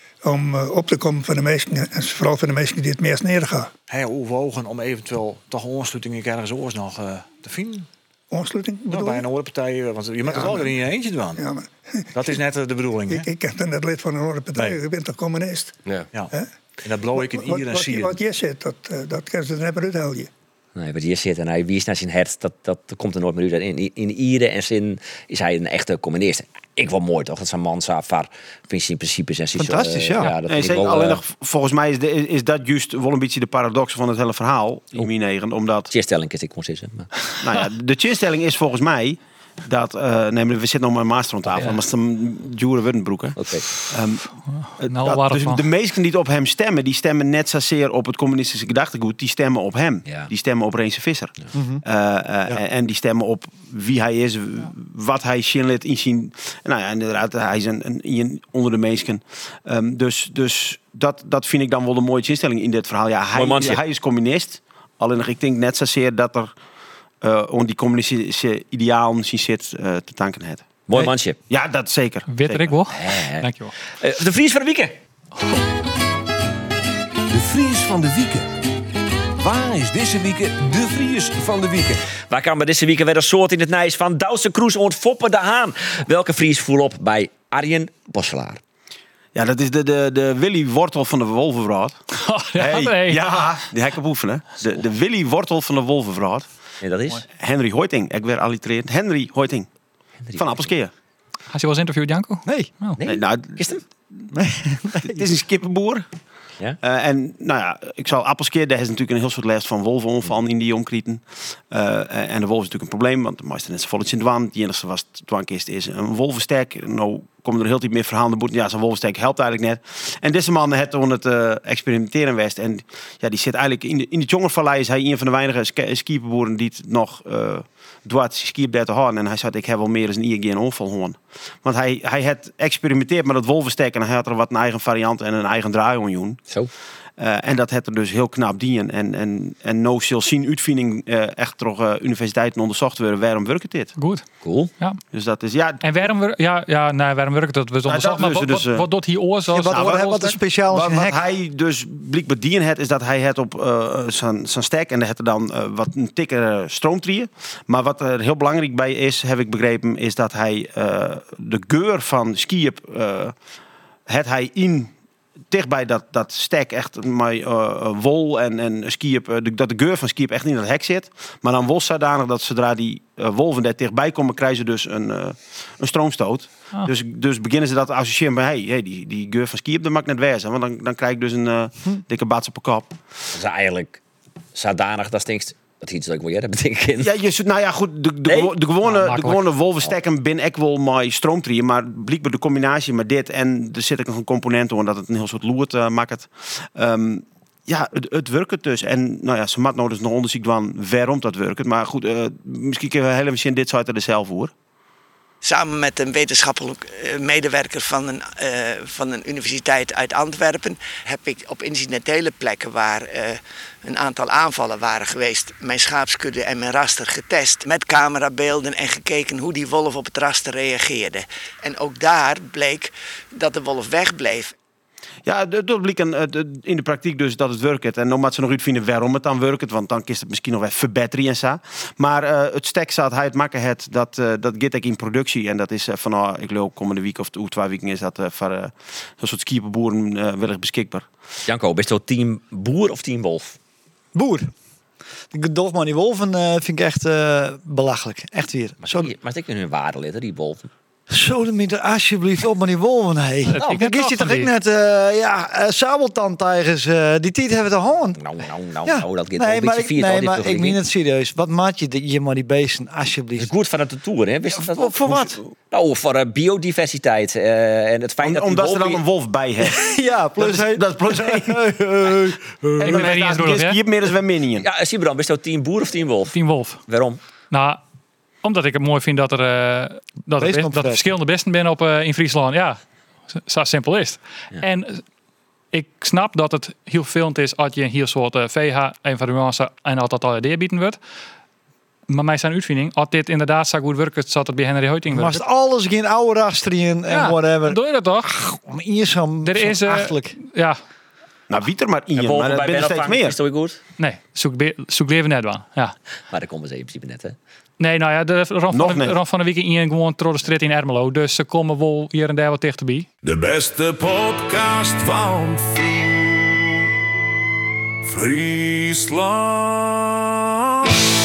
om uh, op te komen van de mensen, en vooral van de mensen die het meest neergaan. Hij overwogen om eventueel toch een aansluiting ergens oors nog uh, te vinden. Aansluiting Nou, bedoel bij je? een andere partij, want je moet het Ja, wel maar- in je eentje doen. Ja, maar Dat is net uh, de bedoeling, hè? ik, ik ben net lid van een andere partij, Nee. ik ben toch communist. Ja. Ja. Hè? En dat blauw ik in Wat, ier en wat, zie wat je zit, dat, uh, dat kan ze er net maar uithelden. Nee, wat hier zit en hij wies naar zijn hart, dat, dat komt er nooit meer uit. In, in Ieren en zin is hij een echte communist. Ik wel mooi toch, dat zijn man zo var vind zijn principes en zijn Fantastisch, ja. ja dat Nee, vind ik zeker, wel, alleen uh, nog, volgens mij is, de, is dat juist wel een beetje de paradox van het hele verhaal. In mijn negen, omdat, Cheerstelling is ik kon zeggen. Maar. nou ja, de chinstelling is volgens mij dat, uh, nee, maar we zitten nog met een master aan tafel, Ja. maar het is een Jure Wurdenbroeken. Oké. Um, Nou, dat- waar dus van. de mensen die op hem stemmen, die stemmen net zozeer op het communistische gedachtegoed. Die stemmen op hem. Ja. Die stemmen op Renze Visser. Mhm. Uh, uh, En die stemmen op wie hij is, wat hij zinlit in zijn. Nou ja, inderdaad, hij is een, een, een onder de mensen. Um, dus dus dat, dat vind ik dan wel een mooie instelling in dit verhaal. Ja, Mooi hij, mansje. hij is communist. Alleen nog, ik denk net zozeer dat er uh, om die communistische idealen zien zit uh, te tanken heeft. Mooi mansje. Ja, dat zeker. Weet zeker. er ik wel. Eh, Dankjewel. uh, de Vries van de Wieken. De Fries van de Wieken. Waar is deze week de Fries van de Wieken? Waar kan we deze week weer een soort in het nijs van Douwse Kroes ont Foppe de Haan? Welke Fries voel op bij Arjen Bosselaar? Ja, dat is de, de, de Willy Wortel van de Wolvenvraat. Oh, ja, Hey, nee. Ja, die heb ik op oefenen. De, de Willy Wortel van de Wolvenvraat. En dat is? Henry Hoiting. Ik weer allitererend. Henry Hoiting. Van Appelskeer. Had je wel eens interviewd, Janko? Nee. Oh. Nee? Nee, nou, Kist hem? het is een skippenboer. Ja? Uh, en nou ja, ik zal Appelskeer, daar is natuurlijk een heel soort les van wolven van in die omkrieten. Uh, en de wolf is natuurlijk een probleem, want de meeste net volledig in dwaan. Het enige wat dwankist is een wolvenstek. Nou komen er heel veel meer verhalen boeten. Ja, zo'n wolvenstek helpt eigenlijk net. En deze man heeft toen het uh, experimenteren west. En ja, die zit eigenlijk in de, in de Tjongervallei. Is hij een van de weinige sk- skippenboeren die het nog uh, dwart skip daar te houden. En hij zei, ik heb wel meer dan een I G en onval hoorn. Want hij, hij had experimenteerd met het wolvenstek en hij had er wat een eigen variant en een eigen draai-onjoen. Zo. Uh, en dat had er dus heel knap dienen. En, en, en no zal zien uitvinding uh, echt door uh, universiteiten onderzocht worden. Waarom werkt dit? Goed. Cool. Ja. Dus dat is, ja... En waarom, wer- ja, ja, nee, waarom werkt dat? We onderzocht, dat maar dus, wat, dus, wat, uh, wat doet hij oor zoals... Ja, wat, Nou, wat, wat is speciaal Wat, als een wat hek? hij dus blijkbaar dien had, is dat hij het op uh, zijn zijn stek en daar had er dan uh, wat een tikker stroomtrieën. Maar wat er heel belangrijk bij is, heb ik begrepen, is dat hij uh, de geur van skiep uh, het hij in dichtbij dat, dat stek echt met uh, wol en, en skiep, uh, dat de geur van skiep echt niet in dat hek zit. Maar dan wol zodanig dat zodra die uh, wolven daar dichtbij komen, krijgen ze dus een, uh, een stroomstoot. Ah. Dus, dus beginnen ze dat te associëren bij, hey, hey, die, die geur van skiep, dat mag ik net wezen. Want dan, dan krijg ik dus een uh, dikke bats op mijn kop. Dat is eigenlijk zodanig dat stinkt. Dat iets dat ik wel jij hebt, denk ik. Ja, je, zult- nou ja, goed, de, de, Nee? gewo- de gewone, Ah, de makkelijk. gewone wolvenstekken ben ik wel met stroomtrieën, maar blijkbaar de combinatie met dit en er zit ook nog een component onder dat het een heel soort loert uh, maakt. Um, ja, het, het werkt dus. En nou ja, ze maakt nou dus nog onderzoek van waarom dat werkt. Maar goed, uh, misschien kunnen we helemaal zien dit soort er zelf voor. Samen met een wetenschappelijk uh, medewerker van een, uh, van een universiteit uit Antwerpen heb ik op incidentele plekken waar uh, een aantal aanvallen waren geweest, mijn schaapskudde en mijn raster getest met camerabeelden en gekeken hoe die wolf op het raster reageerde. En ook daar bleek dat de wolf wegbleef. Ja, dat dat bleek een, uh, de- in de praktijk dus dat het werkt. En dan moet ze nog uitvinden waarom het dan werkt. Want dan is het misschien nog even verbeteren en zo. Maar uh, het stek zat hij het maken het, dat, uh, dat gaat ik in productie. En dat is uh, van, oh, ik loop komende week of t- twee weken is dat uh, voor uh, zo'n soort skierboeren uh, wellicht beschikbaar. Janko, bist je team boer of team wolf? Boer. Die Dolfman, die wolven uh, vind ik echt uh, belachelijk. Echt weer. Maar, Zo, die, maar ik hun waarde litten, die wolven. zo de meter alsjeblieft op met die wolven. Hey. Dat Nou, ik net dan is je toch toch ik niet. net uh, ja, uh, sabeltandtijgers. Uh, die tijd hebben we te hoorn. Nou, nou, nou, Ja. nou, dat gaat wel Nee, een maar, beetje ik, viert. al nee, die maar ik vergelijking. meen het serieus. Wat maak je de- je maar die beesten Het alsjeblieft? is goed van de tour, hè? Wist je dat Voor, ook? voor wat? Nou, voor uh, biodiversiteit. uh, en het feit Om, dat die omdat ze wolf dan een wolf bij hebben. Ja, Dat plus is, hij. dat is plus één. Ik ben er niet eens door, hè? Je meer dan wij minion. Ja, Sibran, bist je team boer of team wolf? Team Wolf. Waarom? Nou, omdat ik het mooi vind dat er, uh, dat er, Beesten best- dat er opfretten. verschillende besten zijn op, uh, in Friesland. Ja, zo simpel is het. Ja. En uh, ik snap dat het heel veel is als je een heel soort uh, V H evaluatie en altijd al bieden wordt. Maar mij zijn uitvinding, als dit inderdaad zo goed werkt, zat het bij Henry Hoiting Maar werken. als alles geen oude rastrien en whatever. dan doe je dat toch? Om hier zo'n Er zo'n is, uh, achterlijk. ja, Nou, wie er maar En in, wolven maar er bij binnen steeds Benelvang, meer. is dat goed? nee, zoek, be- zoek leven net wel. Ja. Maar daar komen ze in principe net, hè? Nee, nou ja, de rand Nog van, de, net. rand van de week in gewoon door de straat in Ermelo. Dus ze komen wel hier en daar wat dichterbij. De beste podcast van Friesland.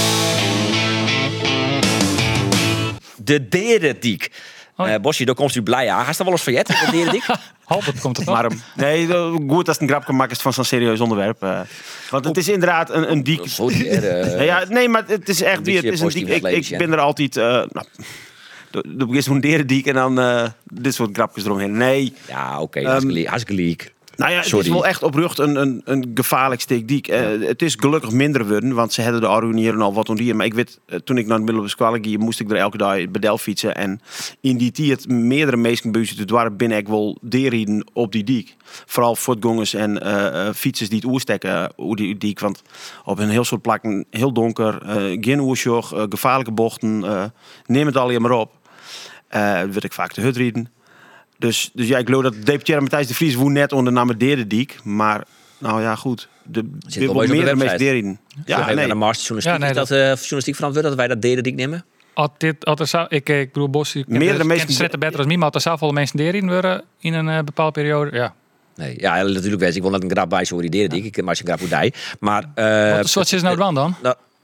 De Derediek. Oh. Uh, Bosje, daar komt u blij aan. Gaat er wel eens verjet, de Derediek? Halbert komt het nog. Maar um, nee, de- goed als het een grapje maakt is van zo'n serieus onderwerp. eh. want het is inderdaad een, een diek. Sorry, hè, de- Nou ja, nee, maar het is echt Een weer. Het beetje is een diek. positief Ik, ik leven, ben er altijd. Uh, nou, er begint zo'n derendiek en dan uh, dit soort grapjes eromheen. Nee. Ja, oké. Um, hartstikke leek. Hartstikke leek. Nou ja, het Sorry. is wel echt oprecht een, een, een gevaarlijk stuk diek. Uh, het is gelukkig minder worden, want ze hadden de Arunieren al wat ondier. Maar ik weet, uh, toen ik naar de middelbare school ging, moest ik er elke dag bij Delft fietsen. En in die tijd meerdere mensen buiten te dwarren binnen ik wel deerrieden op die diek. Vooral voetgangers en uh, uh, fietsers die het oerstekken hoe die diek. Want op een heel soort plakken, heel donker, uh, geen oersjog, uh, gevaarlijke bochten. Uh, neem het alleen maar op. Uh, werd ik vaak de hut rieden. Dus, dus ja, ik geloof dat deputaire Matthijs de Vries woont net onder de naam Derediek. Maar, nou ja, goed. De Zit wil wel bij meer op de mensen website. deriden. Ja, Ja, nee. nee. De master journalistiek, Ja, nee, is dat, dat- uh, journalistiek verantwoord dat wij dat Derediek nemen? Als dit, als er zou, ik, ik bedoel, Bos, ik Meerdere ken mensen- het zetten beter als mij, maar als er zoveel mensen erin worden in een uh, bepaalde periode, ja. Nee, ja, natuurlijk weet ik. Ik wil net een grap bij zo die Derediek. Ik ken maar een grap hoe die. Maar, uh, Wat soort is nou dan dan? Nou,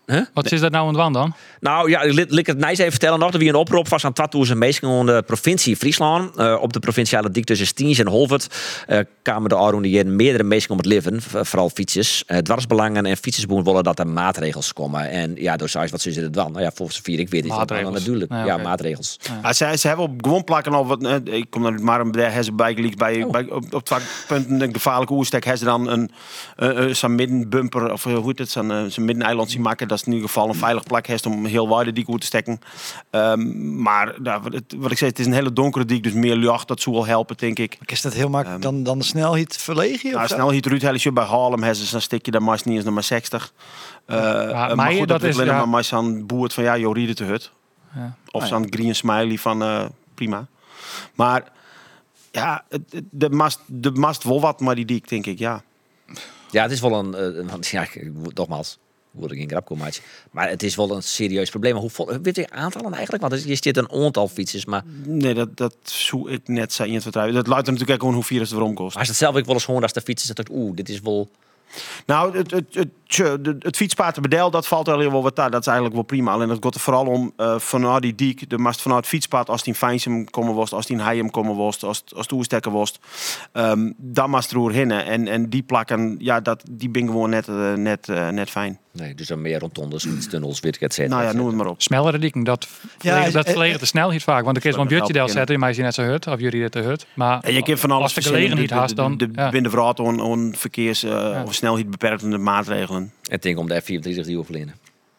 Huh? Wat is dat nou aan het wand dan? Nou ja, ik wil het nice even vertellen nog. Er wie een oproep was aan tweeduizend mensen in de provincie Friesland. Uh, op de provinciale dik tussen Stiens en Holvert uh, kwamen de aanroende jaren meerdere mensen om het leven. Vooral fietsers. Uh, dwarsbelangen en fietsersboeren willen dat er maatregels komen. En ja, door zei wat ze het dan? Nou ja, volgens vier ik weet het dan natuurlijk. Ja, ja okay. maatregels. Ja. Ja, ze, ze hebben op gewoon plakken al wat. Uh, ik kom dan maar een bedrijf hebben bij bij, oh. bij op, op twee punten een gevaarlijke oerstek hebben ze dan een uh, uh, zo'n middenbumper of uh, hoe heet het zo'n uh, zo'n middeneiland zien maken. Dat is in ieder geval een veilig plek heeft om heel wijde dik te stekken. Um, maar nou, wat, wat ik zei, het is een hele donkere dik, dus meer lucht, dat zou wel helpen, denk ik. Is dat heel makkelijk um, dan, dan de snelheid verlegen? Nou, snelheid Ruud Hellisje bij Haarlem hebben ze een stukje daar meest niet eens nog maar zestig. Uh, ja, uh, maar goed, dat, dat is alleen ja. maar zo'n boert van ja, joh, rieden te hut. Ja. Of ah, zo'n ja. green smiley van uh, prima. Maar ja, de mast, de mast wel wat, maar die dik, denk ik, ja. Ja, het is wel een, een ja, nogmaals. Word ik in grap komen, maar het is wel een serieus probleem. Maar hoe weet je aantallen eigenlijk? Want je zit een aantal fietsers, maar nee, dat dat zou ik net zijn in het vertrouwen. Dat luidt er natuurlijk ook gewoon hoe virus het erom kost. Maar is het zelf ook wel eens gewoon als de fietsers dat oeh, dit is wel. Nou, het, het, het, het, het fietspaard te bedel, dat valt wel heel wel wat daar. Dat is eigenlijk wel prima. Alleen het gaat er vooral om uh, vanuit die diek, de mast vanuit het fietspaard, als die Feinsem komen worst, als die Heiem komen worst, als als toestekken worst, um, dan mast er heen en en die plakken, ja, dat die ben gewoon net uh, net uh, net fijn. Nee, dus dan meer rondondes, fietstunnels, weet ik het zetten. Nou ja, noem het maar op. Smellere dieken, dat ja, dat verlegen te snel niet vaak, want ik is wel een butje deel zetten, maar je net zo hut, of jullie dit de hut. Maar en je kunt van alles als de gelegenheid haast dan de, de, de, de binnen vooruit on, on verkeers uh, ja. of snelheid beperkende maatregelen. En denk om de F vierentwintig die overlenen.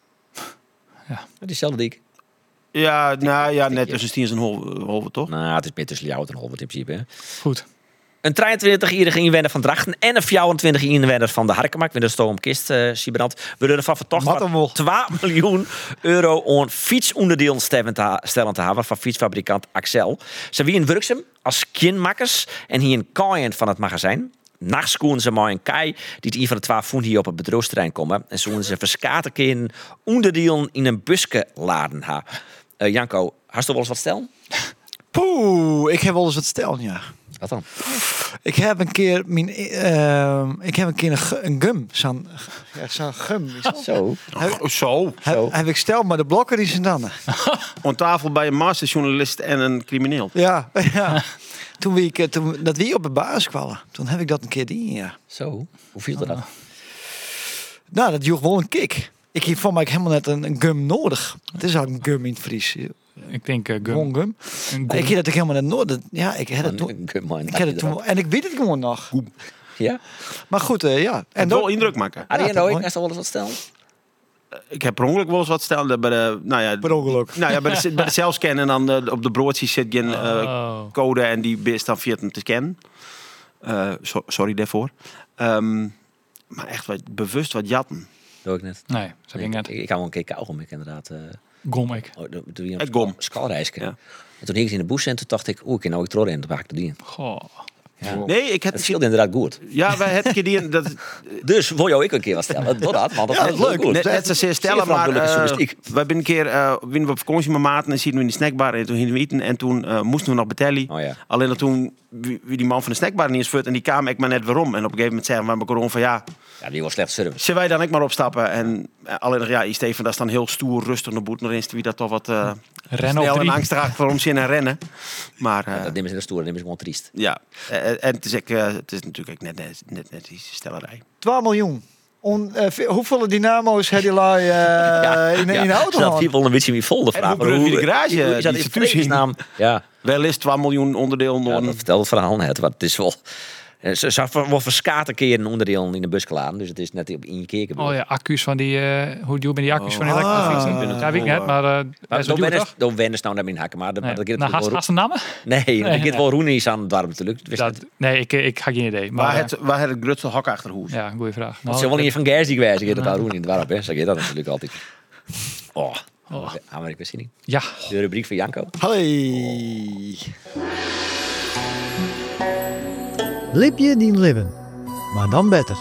Ja, het is zelfde dik. Ja, nou ja, net tussen Stiens en Holver, toch? Nou, het is meer tussen jou en Holver in principe. Hè? Goed. Een drieëntwintig-jarige inwoner van Drachten en een vierentwintig-jarige inwoner van de Harkenmark. We de stoomkist, uh, Siebrand. We willen ervan vertocht wat twee miljoen euro aan fietsonderdelen stellen te hebben van fietsfabrikant Axel. Ze wie in Wurksem als kinmakkers en hier een kaaien van het magazijn. Nachts konden ze maar een kei die het een van de twee vonden hier op het bedrijfsterrein komen. En zo ze verskaten kunnen onderdelen in een busje laden. Ha. Uh, Janko, hast du wel eens wat stellen? Poeh, ik heb wel eens wat stellen, ja. Wat dan? Ik heb een keer mijn, uh, ik heb een keer een, een gum, zo'n, ja, zo'n gum. Zo. Heb, oh, zo. Heb, zo. heb ik steld, maar de blokken die zijn dan. Aan tafel bij een masterjournalist en een crimineel. Ja, ja. Toen we, ik, toen, dat we op de basis kwamen, toen heb ik dat een keer die, ja. Zo, hoe viel dat? Uh, nou, dat joeg wel een kick. Ik heb van mij helemaal net een, een gum nodig. Het is eigenlijk een gum in het Fries. Ik denk uh, gum. Gum. gum. gum. Ik heb dat helemaal net nodig. Ja, ik heb het toen. Ik heb het toen en ik weet het gewoon nog. Ja. Maar goed, uh, ja. En wel indruk maken. Arjen, ja, ik ga wel eens wat stellen. Ik heb per ongeluk wel eens wat stellen bij de, nou ja, per ongeluk. Nou ja, bij de, bij de zelfscan en dan uh, op de broodjes zit geen uh, oh. code en die is dan via te scannen. Uh, so, sorry daarvoor. Um, maar echt wat bewust wat jatten. Doe ik net. Nee, zo ging het. Ik, ik hou wel een keer kauwgom, ik inderdaad. Uh, Gom ik. Oh, doe je een gom. Skalreisje. Ja. En toen hing ik in de bus en toen dacht ik, oeh, ik kan nou ook terug in de bak te dienen. Goh. Ja. Nee, ik heb het scheelde inderdaad goed. Ja, wij hebben keer die dat. Dus wil je ook een keer wat stellen? Dat, want dat ja, is leuk. Goed. Net, net zozeer stellen, maar uh, wij hebben een keer uh, winnen we op vakantie met maten en zitten we in de snackbar en toen gingen we eten en toen uh, moesten we nog betellen. Oh, ja. Alleen dat toen wie, wie die man van de snackbar niet eens vult en die kwam ik maar net weer om en op een gegeven moment zeggen we gewoon van ja. Ja, die was slecht service. Zullen wij dan ook maar opstappen en uh, alleen ja, Steven, dat is dan heel stoer, rustig naar boet, nog eens wie dat toch wat uh, snel en angstig achter om zin en rennen. Maar uh, ja, dat nemen ze de stoer, dat nemen ze gewoon triest. Ja, uh, en het is, ik, uh, het is natuurlijk net net, net, net die stellerij. twee miljoen. On, uh, hoeveel dynamo's had je uh, ja, in, ja, in de auto? Dat viel wel een beetje meer vol de vraag. En hoe de garage? Hoe is dat in vredesnaam? Ja. Wel is twee miljoen onderdeel. Ja, dat vertelt het verhaal net. Want het is wel. Ze zou wel verskaten keer een onderdeel in de bus geladen. Dus het is net op in je keer gebeurd. Oh ja, accu's van die. Uh, hoe doe je met die accu's oh. van die elektrofietsen? Ah. Ja, weet ik net, maar. Uh, maar dan wennen ze nou naar mijn hakken. Maar nee. dat nou, haast, haast een namen? Nee, nee, dat gaat wel Roenies aan het warm natuurlijk. Dat, nee, ik, ik ga geen idee. Maar, waar, het, waar het Grutse hak achter hoes? Ja, goede vraag. Nou, het is wel niet van Gerzie geweest. Ik heb dat aan Roenie in het warm. Zeg je dat natuurlijk altijd. Oh. Oh. Amerika zin. Ja. De rubriek van Janko. Hoi. Lip je die libben, maar dan beter.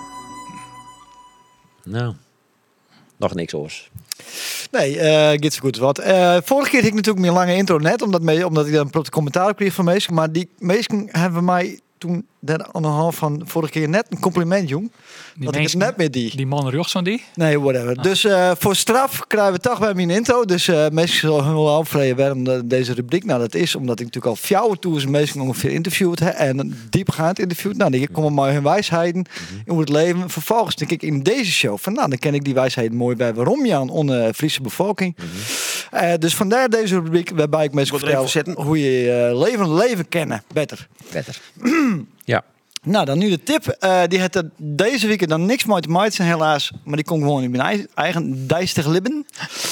Nou, nog niks hoors. Nee, uh, gaat zo goed wat. Uh, vorige keer had ik natuurlijk mijn lange intro net, omdat, mee, omdat ik dan een commentaar kreeg van mensen. Maar die mensen hebben mij toen de aan de hand van vorige keer net een compliment, jong. Die dat ik het mensen- net met die. Die man rechts van die? Nee, whatever. Dus uh, voor straf krijgen we toch bij mijn intro. Dus uh, meestal zullen we wel afvreden waarom de- deze rubriek. Nou, dat is omdat ik natuurlijk al fjouwer tours meestal ongeveer interviewd heb. En een diepgaand interviewd. Nou, die komen maar hun wijsheden in hoe het leven. Vervolgens denk ik in deze show van, nou, dan ken ik die wijsheden mooi bij waarom je aan onze Friese bevolking. Uh, dus vandaar deze rubriek waarbij ik mensen Wat er even vertel hoe je uh, leven leven kennen. Beter. Beter. Ja. Nou, dan nu de tip. Uh, die had er deze week dan niks mee te maken, helaas. Maar die kon gewoon in mijn eigen- eigen dijstig libben.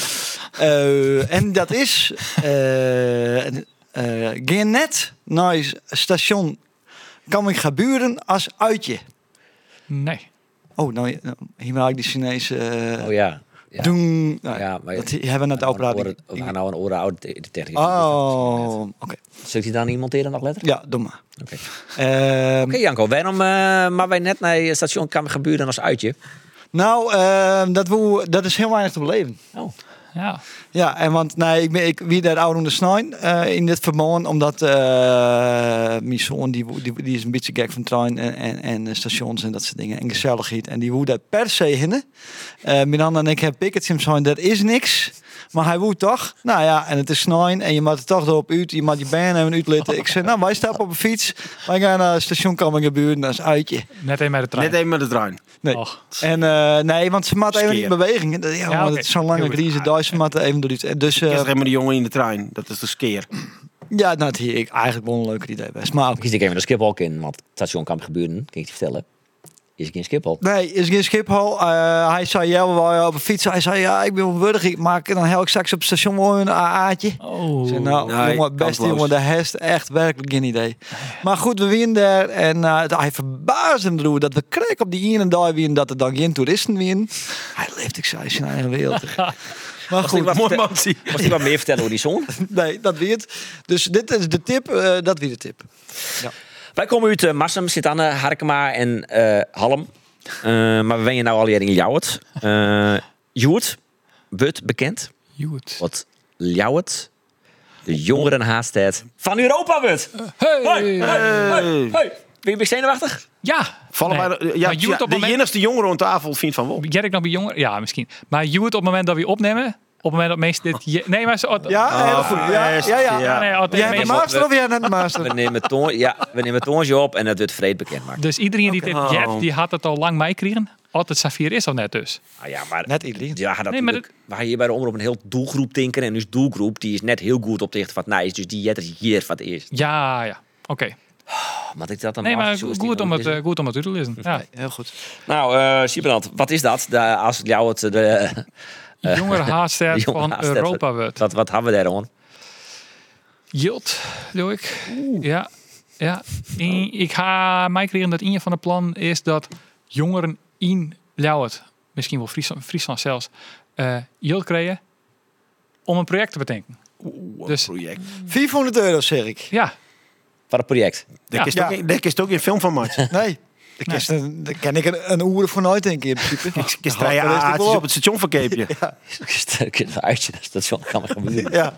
Uh, en dat is... Uh, uh, ga net naar het station kan ik gebeuren als uitje. Nee. Oh, nou, hier maak ik die Chinese... Uh, Oh ja. Ja. Doen... Nou, Ja, maar dat hebben we net nou, operatie. een oren- we gaan nou een oren oude te- de techniek. Oh, oké. Okay. Zult je dan niet monteren nog letter? Ja, doe maar. Oké, Ehm, Oké, Janko, waarom uh, maar wij net naar het station kan gebeuren als uitje? Nou, uh, dat, woe, dat is heel weinig te beleven. Oh. Ja. Ja, en want nee, ik ben ik wie daar ouder de snijn uh, in dit verband, omdat uh, mijn zoon die, die, die is een beetje gek van trein en, en, en stations en dat soort dingen en gezelligheid en die woe daar per se hinnen. Uh, Miranda en ik heb pickets hem zijn, dat is niks. Maar hij woe toch. Nou ja, en het is snijn en je moet er toch erop uit. Je moet je benen even uitlitten. Ik zei, nou, wij stappen op een fiets. Wij gaan naar het station komen gebeuren. Dat is uitje. Net even met de trein. Net even met de trein. Nee. Och. En uh, nee, want ze moeten even Skeer. in beweging. Ja, Ja, maar oké. het is zo'n lange Heel goed. crisis. Daar ze moeten even door. En dus, Uh, uh, helemaal die jongen in de trein. Dat is de skeer. ja, nou, het hier ik eigenlijk wel een leuker idee best. Maar Ik kies ik even de Schiphol in, want het station kan gebeuren. Kan ik je vertellen? Is ik in Schiphol? nee, is geen Schiphol. Uh, hij zei, ja, we waren op een fiets. Hij zei, ja, ik ben wel würdig. Ik maak dan heel ik straks op het station wel een A A'tje. Oh. Ik zei, nou, Nee, jongen, beste kansloos. jongen, de heeft echt werkelijk geen idee. Maar goed, we winnen daar. En uh, hij verbaasde hem erover dat we kregen op die ene dag winnen dat er dan geen toeristen winnen. Hij leeft, ik zei, in zijn eigen wereld. Maar Moest ik goed, wat, Mooi vertel- man, zie. moest ik wat meer vertellen over die zoon? nee, dat weer het. Dus dit is de tip. Uh, dat weer de tip. Ja. Wij komen uit uh, Marsum, Sint-Anne, Harkema en uh, Halm. Uh, maar we zijn nou alweer in Ljouwert. Uh, Joert, wordt bekend. Joet. Wat Ljouwert, de jongerenhaastheid van Europa wordt. Hey. Hoi, hoi, hoi, hoi. Ben je zenuwachtig? Ja. Vallen Nee. bij de, ja, Maar Joet ja, op het de moment- enigste jongere aan tafel vindt van wel. Jij ik nog bij jonger? Ja, misschien. Maar Joet op het moment dat we opnemen, op het moment dat meest dit... je- Nee, maar zo... Ja, heel goed. Ja, ja, ja. Ja, nee, altijd Jij hebt de meest- master of jij net de master? We nemen toon, ja, we nemen toonsje op en het wordt vreed bekend maken. Dus iedereen die dit Oh. jet, die had het al lang meekregen. Altijd Safir is of net dus. Ah, ja, maar Net iedereen. ja, dat Nee, maar natuurlijk- we gaan hier bij de omroep een heel doelgroep tinken. En dus doelgroep die is net heel goed op tegen wat nice. Dus die jet is hier van het eerst. Ja, ja. Oké. Wat ik dat dan Nee, maar af- zo is die goed om, nog het, eens- eh, goed om het uit te lezen. Ja. Heel goed. Nou, uh, Siebrand, wat is dat? De, als jou het de Jongere haastster de jonge van haastster- Europa wordt. Wat, wat hebben we daar aan? Yield, doe ik. Ja. Ja. En ik ga mij kregen dat een van de plannen is dat jongeren in Ljouwert, misschien wel Friesland, Friesland zelfs, uh, yield krijgen om een project te bedenken. Dus project. vierhonderd euro, zeg ik. ja, Wat een project. Daar Ja. is toch geen- daar is toch geen film van maken. Nee. Daar ken ik- daar ken ik een, een oer voor nooit, denk ik, in principe. Ik is drie jaar op het station verkeepje. Sterk in het uitje, dat station kan er gebeuren. Ja.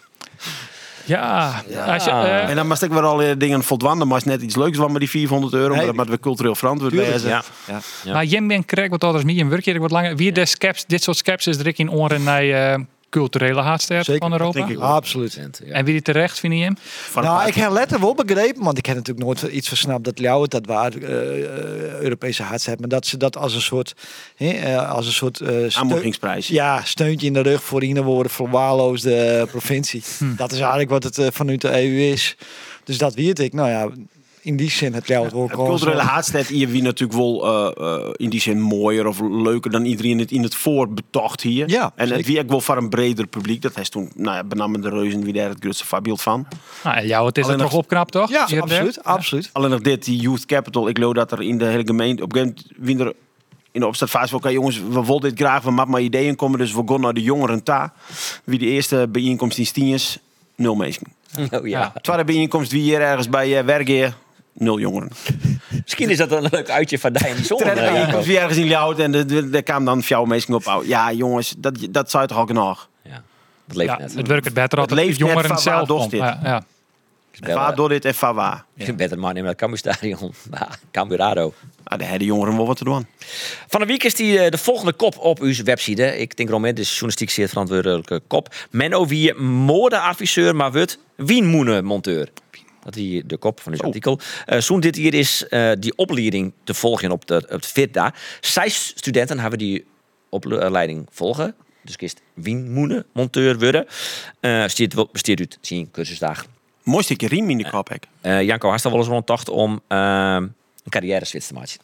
ja. Als je, eh, En dan moest ik wel al eh, dingen voldwannen, maar is net iets leuks van met die vierhonderd euro. Nee. Maar dat moeten we cultureel verantwoord Tuurlijk, wezen. Ja. Ja. Ja. Maar Jim ben krijg wat anders meer een werkje wat langer. Wie de skeps, dit soort skeps is er in oren naar uh, culturele haardster Zeker, van dat Europa. denk ik wel. Absoluut. Ja. En wie die terecht vind je hem? Van Nou, een ik heb letter wel begrepen, want ik heb natuurlijk nooit iets versnapt dat Ljouwert dat waar uh, Europese hartstikke, maar dat ze dat als een soort, hè, uh, als een soort uh, steun- aanmoedigingsprijs. ja, steuntje in de rug voor ieder worden verwaarloosde provincie. Dat is eigenlijk wat het uh, vanuit de E U is. Dus dat weet ik. Nou ja, in die zin het Ljouwert wel Het culturele haardstad hier wie natuurlijk wel uh, uh, in die zin mooier of leuker dan iedereen het in het voorbetocht hier. Ja, en zeker. het wie ook wel voor een breder publiek. Dat is toen, nou ja, benamen de Reuzen wie daar het grootste voorbeeld van. Nou, en jou, het is er Alleen nog nog- opknapt, toch? Ja, Hier en daar. absoluut, absoluut. Alleen nog dit, die Youth Capital. Ik geloof dat er in de hele gemeente op een gegeven moment wie er in de opstartfase van, oké jongens, we willen dit graag, we maken maar ideeën komen, dus we gaan naar de jongeren ta. Wie de eerste bijeenkomst in Stienjes, nul mensen. Oh, ja. Tweede bijeenkomst wie hier ergens bij uh, Wergeer, nul jongeren. Misschien is dat een leuk uitje van die en die zon. Derde eh, bijeenkomst wie ergens in Ljouwert en de- de- daar kwamen dan vier mensen op. Oh, ja jongens, dat, dat zou je toch al genoeg. Ja, dat leeft Ja, net. het werkt het beter Het altijd leeft jongeren net van zelf waar komt. dorst dit. Ja, ja. Waar door dit en van waar? Je bent een man in het Cambuurstadion. Ah, Cambuurado. Ah, daar hebben de jongeren wel wat te doen. Van de week is die uh, de volgende kop op uw website. Ik denk erom, dus journalistiek zeer verantwoordelijke kop. Menno wie modeadviseur, maar wordt wienmoenenmonteur. Dat is de kop van dit oh. artikel. Uh, Zo'n dit hier is uh, die opleiding te volgen op, de, op het V I T daar. Zes studenten hebben die opleiding volgen. Dus kist wienmoenenmonteur worden. Uh, besteedt besteedt uit tien cursusdagen. Mooi stukje riem in de kop, ik. Uh, Janko, had er wel eens rondtocht om uh, een carrière-switch te maken?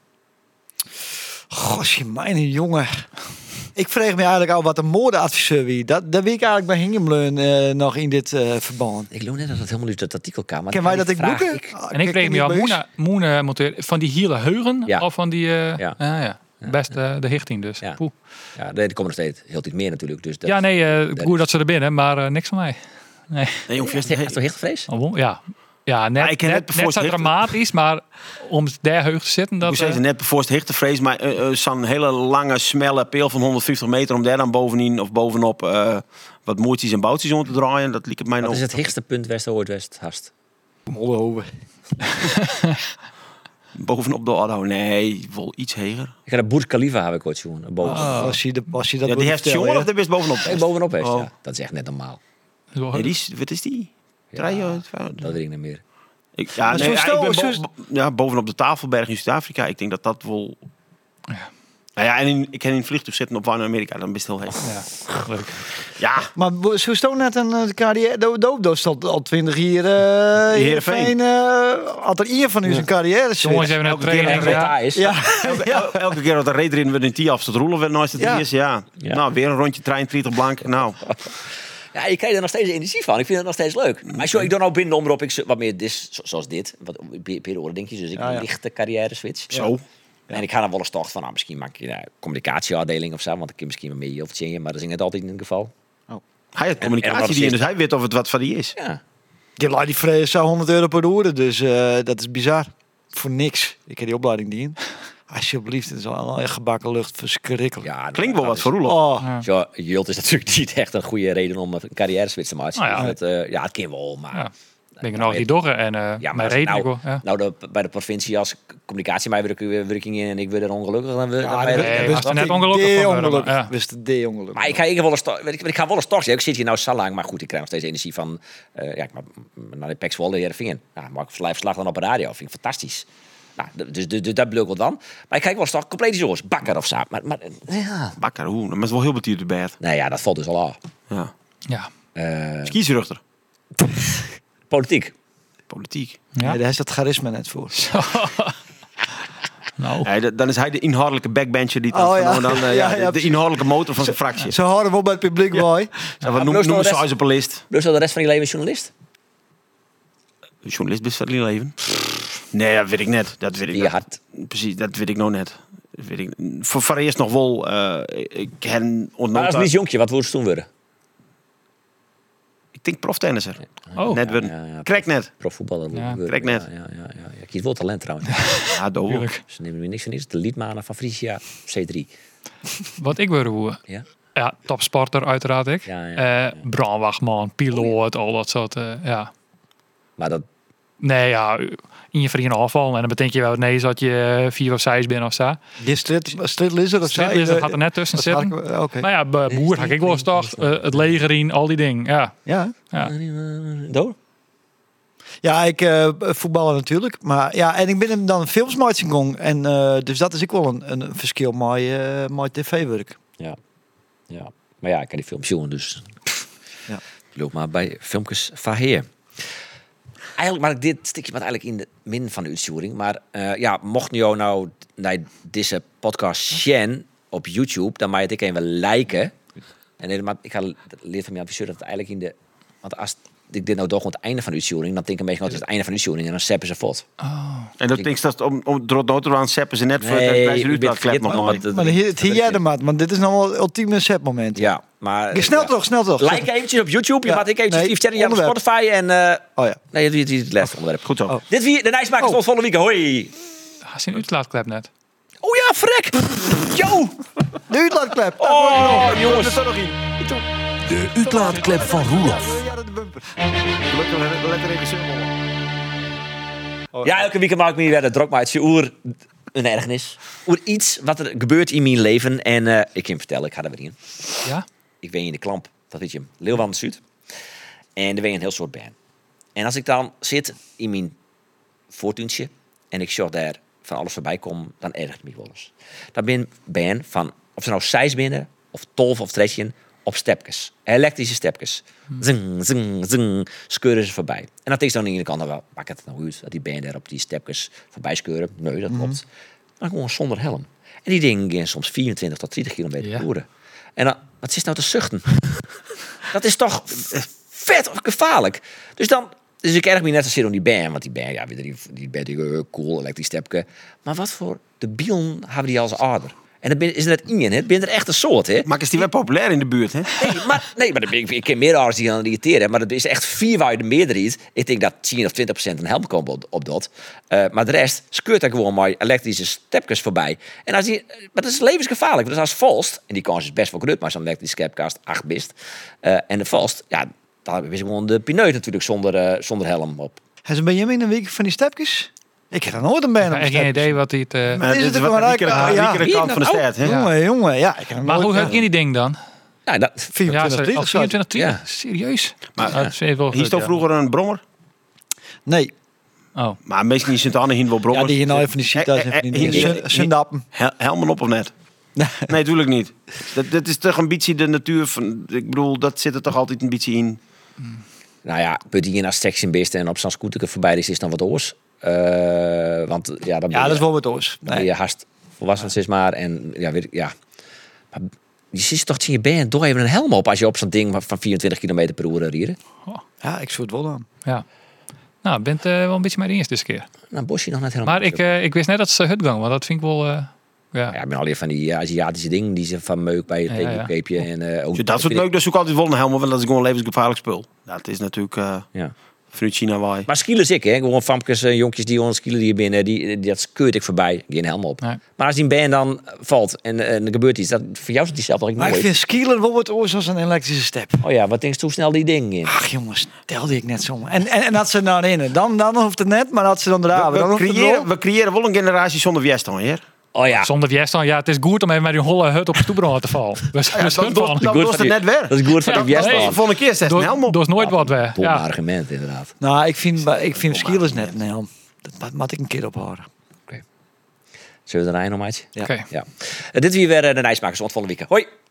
Goh, mijn jongen. Ik vreeg me eigenlijk al wat een modeadviseur wie. Dat, dat weet ik eigenlijk bij Hingemleun uh, nog in dit uh, verband. Ik geloof net dat het helemaal uit het artikel kwam. Maar ken wij dat ik boeken? Ik, en ik kreeg me al moene van die hele heugen ja. of van die. Uh, ja. Ah, ja. Best uh, de hichting dus. Ja, Poeh. ja die komen nog steeds heel iets meer natuurlijk. Dus dat, ja, nee, uh, goed dat ze er binnen, maar uh, niks van mij. Nee. Nee, jong, is het toch hichtvrees? Oh, ja. Ja, net, ah, net, net, net zo dramatisch, maar om daar heug te zitten... Dat, ik zei uh, net bevoorst hichtevrees, maar uh, uh, zo'n hele lange, smelle peel van honderdvijftig meter... om daar dan bovenin of bovenop uh, wat moertjes en boutjes om te draaien, dat liep het mij nog... Wat is het hichtste punt West-Oost-West-Hast? Mollenhoven. Bovenop de Addo, nee, wel iets heger. Ik ga de Burj Khalifa heb ik ooit zien. Bovenop. Oh, als je, de, als je dat ja, die heeft jongen of de best bovenop? Nee, bovenop heeft, oh. ja. Dat is echt net normaal. Nee, die is, wat is die? Ja, ja, dat weet ik niet meer. Ik, ja, nee, ja, ik ben bo ja, bovenop de Tafelberg in Zuid-Afrika. Ik denk dat dat wel... Ja. Nou ja, en in, ik kan in een vliegtuig zitten op waar naar Amerika. Dan best heel heet. Ja, leuk. Ja. Maar zo stond net een carrière... Doop stond al twintig hier... Uh, Heerenveen. Uh, had er ieder van u zijn carrière. Jongens hebben een training. Ja. Is. Ja. Elke, el, elke keer dat de reed erin werd in die afstand roelen werd nooit het ja. is. Ja. Ja. Nou, weer een rondje trein, twintig blank. Nou... Ja, je krijgt er nog steeds energie van. Ik vind het nog steeds leuk. Maar zo, ik doe nou binnen de omroep ik wat meer dis, zoals dit. Wat periode denk je. Dus ik ja, ja. een lichte carrière switch. Zo. Ja. En ik ga dan wel eens tocht van, nou, misschien maak je een communicatieafdeling of zo. Want ik kan misschien wel mee of zingen, maar dat is niet altijd in het geval. Oh. Hij heeft communicatie die in, dus hij weet of het wat van die is. Ja. Die laat die vrees zou honderd euro per uur, dus uh, dat is bizar. Voor niks. Ik heb die opleiding die in. Alsjeblieft, het is al een gebakken lucht, verschrikkelijk. Ja, klinkt wel wat voor Roelof. Oh. Ja. Zo, Jult is natuurlijk niet echt een goede reden om een carrière switch te maken. Nou ja. Het, uh, ja, het kan wel, maar... Ja. Ben ik nog niet doggen en uh, ja, mijn reden. Nou, ja. nou de, bij de provincie als communicatie mij werking in en ik word er ongelukkig. Dan, ja, dan nee, nee, was er net ongelukkig van. Ongelukkig. Ja. Wist het de ongelukkig. Maar ik ga, ik, wel eens, ik, ik ga wel eens toch ik zit hier nou zo lang, maar goed, ik krijg nog steeds energie van... Uh, ja, ik maar naar de P E C Zwolle, Heerenveen. Ja, maar ik live slag dan op de radio, vind ik fantastisch. Nou, dus, dus, dus dat bedoel ik wel dan. Maar ik kijk wel eens toch compleet zoals bakker of zo. Maar, maar, ja. Bakker, hoe? Dat is wel heel betierd de bed. Nee, ja, dat valt dus al af. Ja. Ja. Uh, Skiesruchter. Politiek. Politiek. Ja, nee, daar is dat charisma net voor. nou. Ja, dan is hij de inhoudelijke backbencher die dan, oh, ja. dan uh, ja, ja, ja, de, de inhoudelijke motor van zijn fractie. Ze horen wel bij het publiek ja. mooi. Ja. Wat noemen noem ze als op een list? Dus de rest van je leven journalist? Journalist best van je leven? Nee, dat weet ik net. Dat weet ik je hart. Precies, dat weet ik nou net. Dat weet ik. Voor, voor eerst nog wel. Uh, ik hen maar als niet jonkje, wat wilde ze toen worden? Ik denk proftennisser. Oh. Net ja, ja, ja, Krek net. Profvoetballer. Ja. Krek net. Ja, ja, ja, ja. Ik kies wel talent trouwens. Ja, doof. Ze nemen me niks van iets. De liedmaner van Frisia C drie. Wat ik wil hoe. Ja. Ja, topsporter uiteraard ik. Ja, ja, uh, ja. Brandwachtman, piloot, al dat soort. Uh, ja. Maar dat. Nee, ja. In je vrienden afvallen. En dan bedenk je wel, nee, dat je vier of zes bent of zo. Je stritlizard of zo? Stritlizard gaat er net tussen zitten. Oké. Okay. Maar ja, boer had ik wel eens toch. Uh, het leger in, al die dingen. Ja. Ja. Ja. Door? Ja, ik uh, voetballen natuurlijk. Maar ja, en ik ben hem dan filmsmarching en uh, dus dat is ook wel een, een verschil met uh, mijn tv-werk. Ja. Ja. Maar ja, ik kan die films zien, dus ja. Ik loop maar bij filmpjes van heer. Eigenlijk maak ik dit stukje wat eigenlijk in de min van de uitzending. Maar uh, ja, mocht je nou naar deze podcast zien op YouTube, dan mag je het even liken. En nee, maar ik ga leren van mijn adviseur dat het eigenlijk in de... Want als ik dit nou toch aan het einde van de uitzending, dan denk ik een beetje dat het, het einde van de uitzending en dan seppen ze vod. Oh. En dat denk dat om om door aan seppen ze net voor nee, de uitklep nog nooit. Maar het hier de maat, want dit is nou wel het ultieme sepmoment. Ja, maar je snel ja. toch, snel toch. Like eventjes op YouTube, je ja. maakt ik eventjes nee, sterren op Spotify en uh, oh ja. Nee, dit is het laatste onderwerp. Goed zo. Oh. Dit wie de Nijsmakers tot volgende week. Hoi. Ga zien uitlaatklep net. Oh ja, frek. Yo. De uitlaatklep. Oh, oh jongens. De uitlaatklep van Roelof. Gelukkig let de regisseur wel op. Ja, elke week maak ik me weer de druk maar oer een ergernis. Oer iets wat er gebeurt in mijn leven. En uh, ik kan je vertellen, ik ga er weer in. Ja? Ik ben in de Klamp, dat weet je, Leeuwarden Zuid. En er ben een heel soort band. En als ik dan zit in mijn voortuintje en ik zie daar van alles voorbij kom, dan ergert me wel eens. Dan ben ben van, of ze nou zes binnen, of tolf of tretjen, op stepjes. Elektrische stepjes. Hmm. Zing, zing, zing, skeuren ze voorbij. En dat is dan aan de kant wel, pak het nou uit, dat die band daar op die stepjes voorbij skeuren. Nee, dat klopt. Hmm. Maar gewoon zonder helm. En die dingen gaan soms vierentwintig tot twintig kilometer per uur. En dan, wat is nou te zuchten? Dat is toch vet gevaarlijk. Dus dan... Dus ik erg me net zozeer om die band. Want die band, ja, die, die band, die, cool, elektrisch stepje. Maar wat voor de bielen hebben die als ouder? En dat is net in, het ben er echt een soort, hè? Maar is die wel populair in de buurt, hè? Nee, maar, nee, maar ik, ik ken meer ouders die gaan irriteren. Maar dat is echt vier waar je de meerderheid. Ik denk dat tien of twintig procent een helm komt op, op dat. Uh, maar de rest scheurt er gewoon maar elektrische stepjes voorbij. En als die, maar dat is levensgevaarlijk. Dus als Volst, en die kans is best wel groot, maar zo'n elektrische stepkast acht bist. Uh, en de Volst, ja, dan hebben we gewoon de pineut natuurlijk zonder, uh, zonder helm op. Hij is een beetje in een week van die stepjes. Ik heb er nooit een band op. Ik heb geen idee wat hij het... Uh... Maar dit is het wat de kant van de stad, hè? Jongen, jongen, ja. Ik maar hoe heb je die ding dan? Ja, dat... vierentwintig, vierentwintig, ja. Serieus? Maar ja. Ja. Hier stond vroeger een brommer? Nee. Oh. Maar meestal in Sint-Anne hien wel brommers. Ja, die hier nou even die ziet als even die Sundappen. Helemaal op of net? Nee, natuurlijk niet. Dat, dat is toch een beetje de natuur van... Ik bedoel, dat zit er toch altijd een beetje in. Nou ja, put die in als tekst in best en op zo'n scooter voorbij is, is dan wat oors. Uh, want ja, dan ja, dat is wel wat oors. Dan ben je haast volwassen, zeg maar. En ja, weet ik, ja. Maar je ziet toch in je been, doe even een helm op als je op zo'n ding van vierentwintig kilometer per uur rieren. Oh. Ja, ik zou het wel doen. Ja. Nou, bent uh, wel een beetje mijn eerste keer. Nou, Bosje nog net helemaal. Maar ik, uh, ik wist net dat ze hut gang, want dat vind ik wel... Uh, ja. ja, ik ben alweer van die Aziatische dingen die ze van meuk bij het tekenkeepje. Ja, ja. En uh, ook dat soort meuk, dus ook altijd wel een helm, want dat is gewoon een levensgevaarlijk spul. Nou, het is natuurlijk... Uh, ja. Vanuit China waai. Maar skielers ik, hè? Gewoon famkes, uh, jonkjes die ons skielen hier binnen, die, die, dat scheurt ik voorbij. Geen helm op. Nee. Maar als die band dan valt en, en er gebeurt iets, dat, voor jou is die zelf eigenlijk nooit. Maar ik vind skielen wel wat oors als een elektrische step. Oh ja, wat denk je hoe snel die dingen in? Ach jongens, telde ik net zo. En, en, en dat ze nou in, dan, dan hoeft het net, maar dat ze dan eraan. We, we, dan creëren, we creëren wel een generatie zonder weerstand, hè? Oh ja. Zonder Viestan, ja, het is goed om even met die holle hut op de stoebrand te vallen. Dus, ja, dus dat dat is het net weer. Dat is goed van ja, die Viestan. Nee, de volgende keer zegt een helm op. Dat is nooit ja, wat weer. Ja. argument inderdaad. Nou, ik vind, ik vind skielers net een helm. Dat moet ik een keer ophouden. Oké. Okay. Zullen we er een nog, maatje? Ja. Okay. ja. Uh, dit weer uh, de Nijsmakers, ontvallen week. Hoi!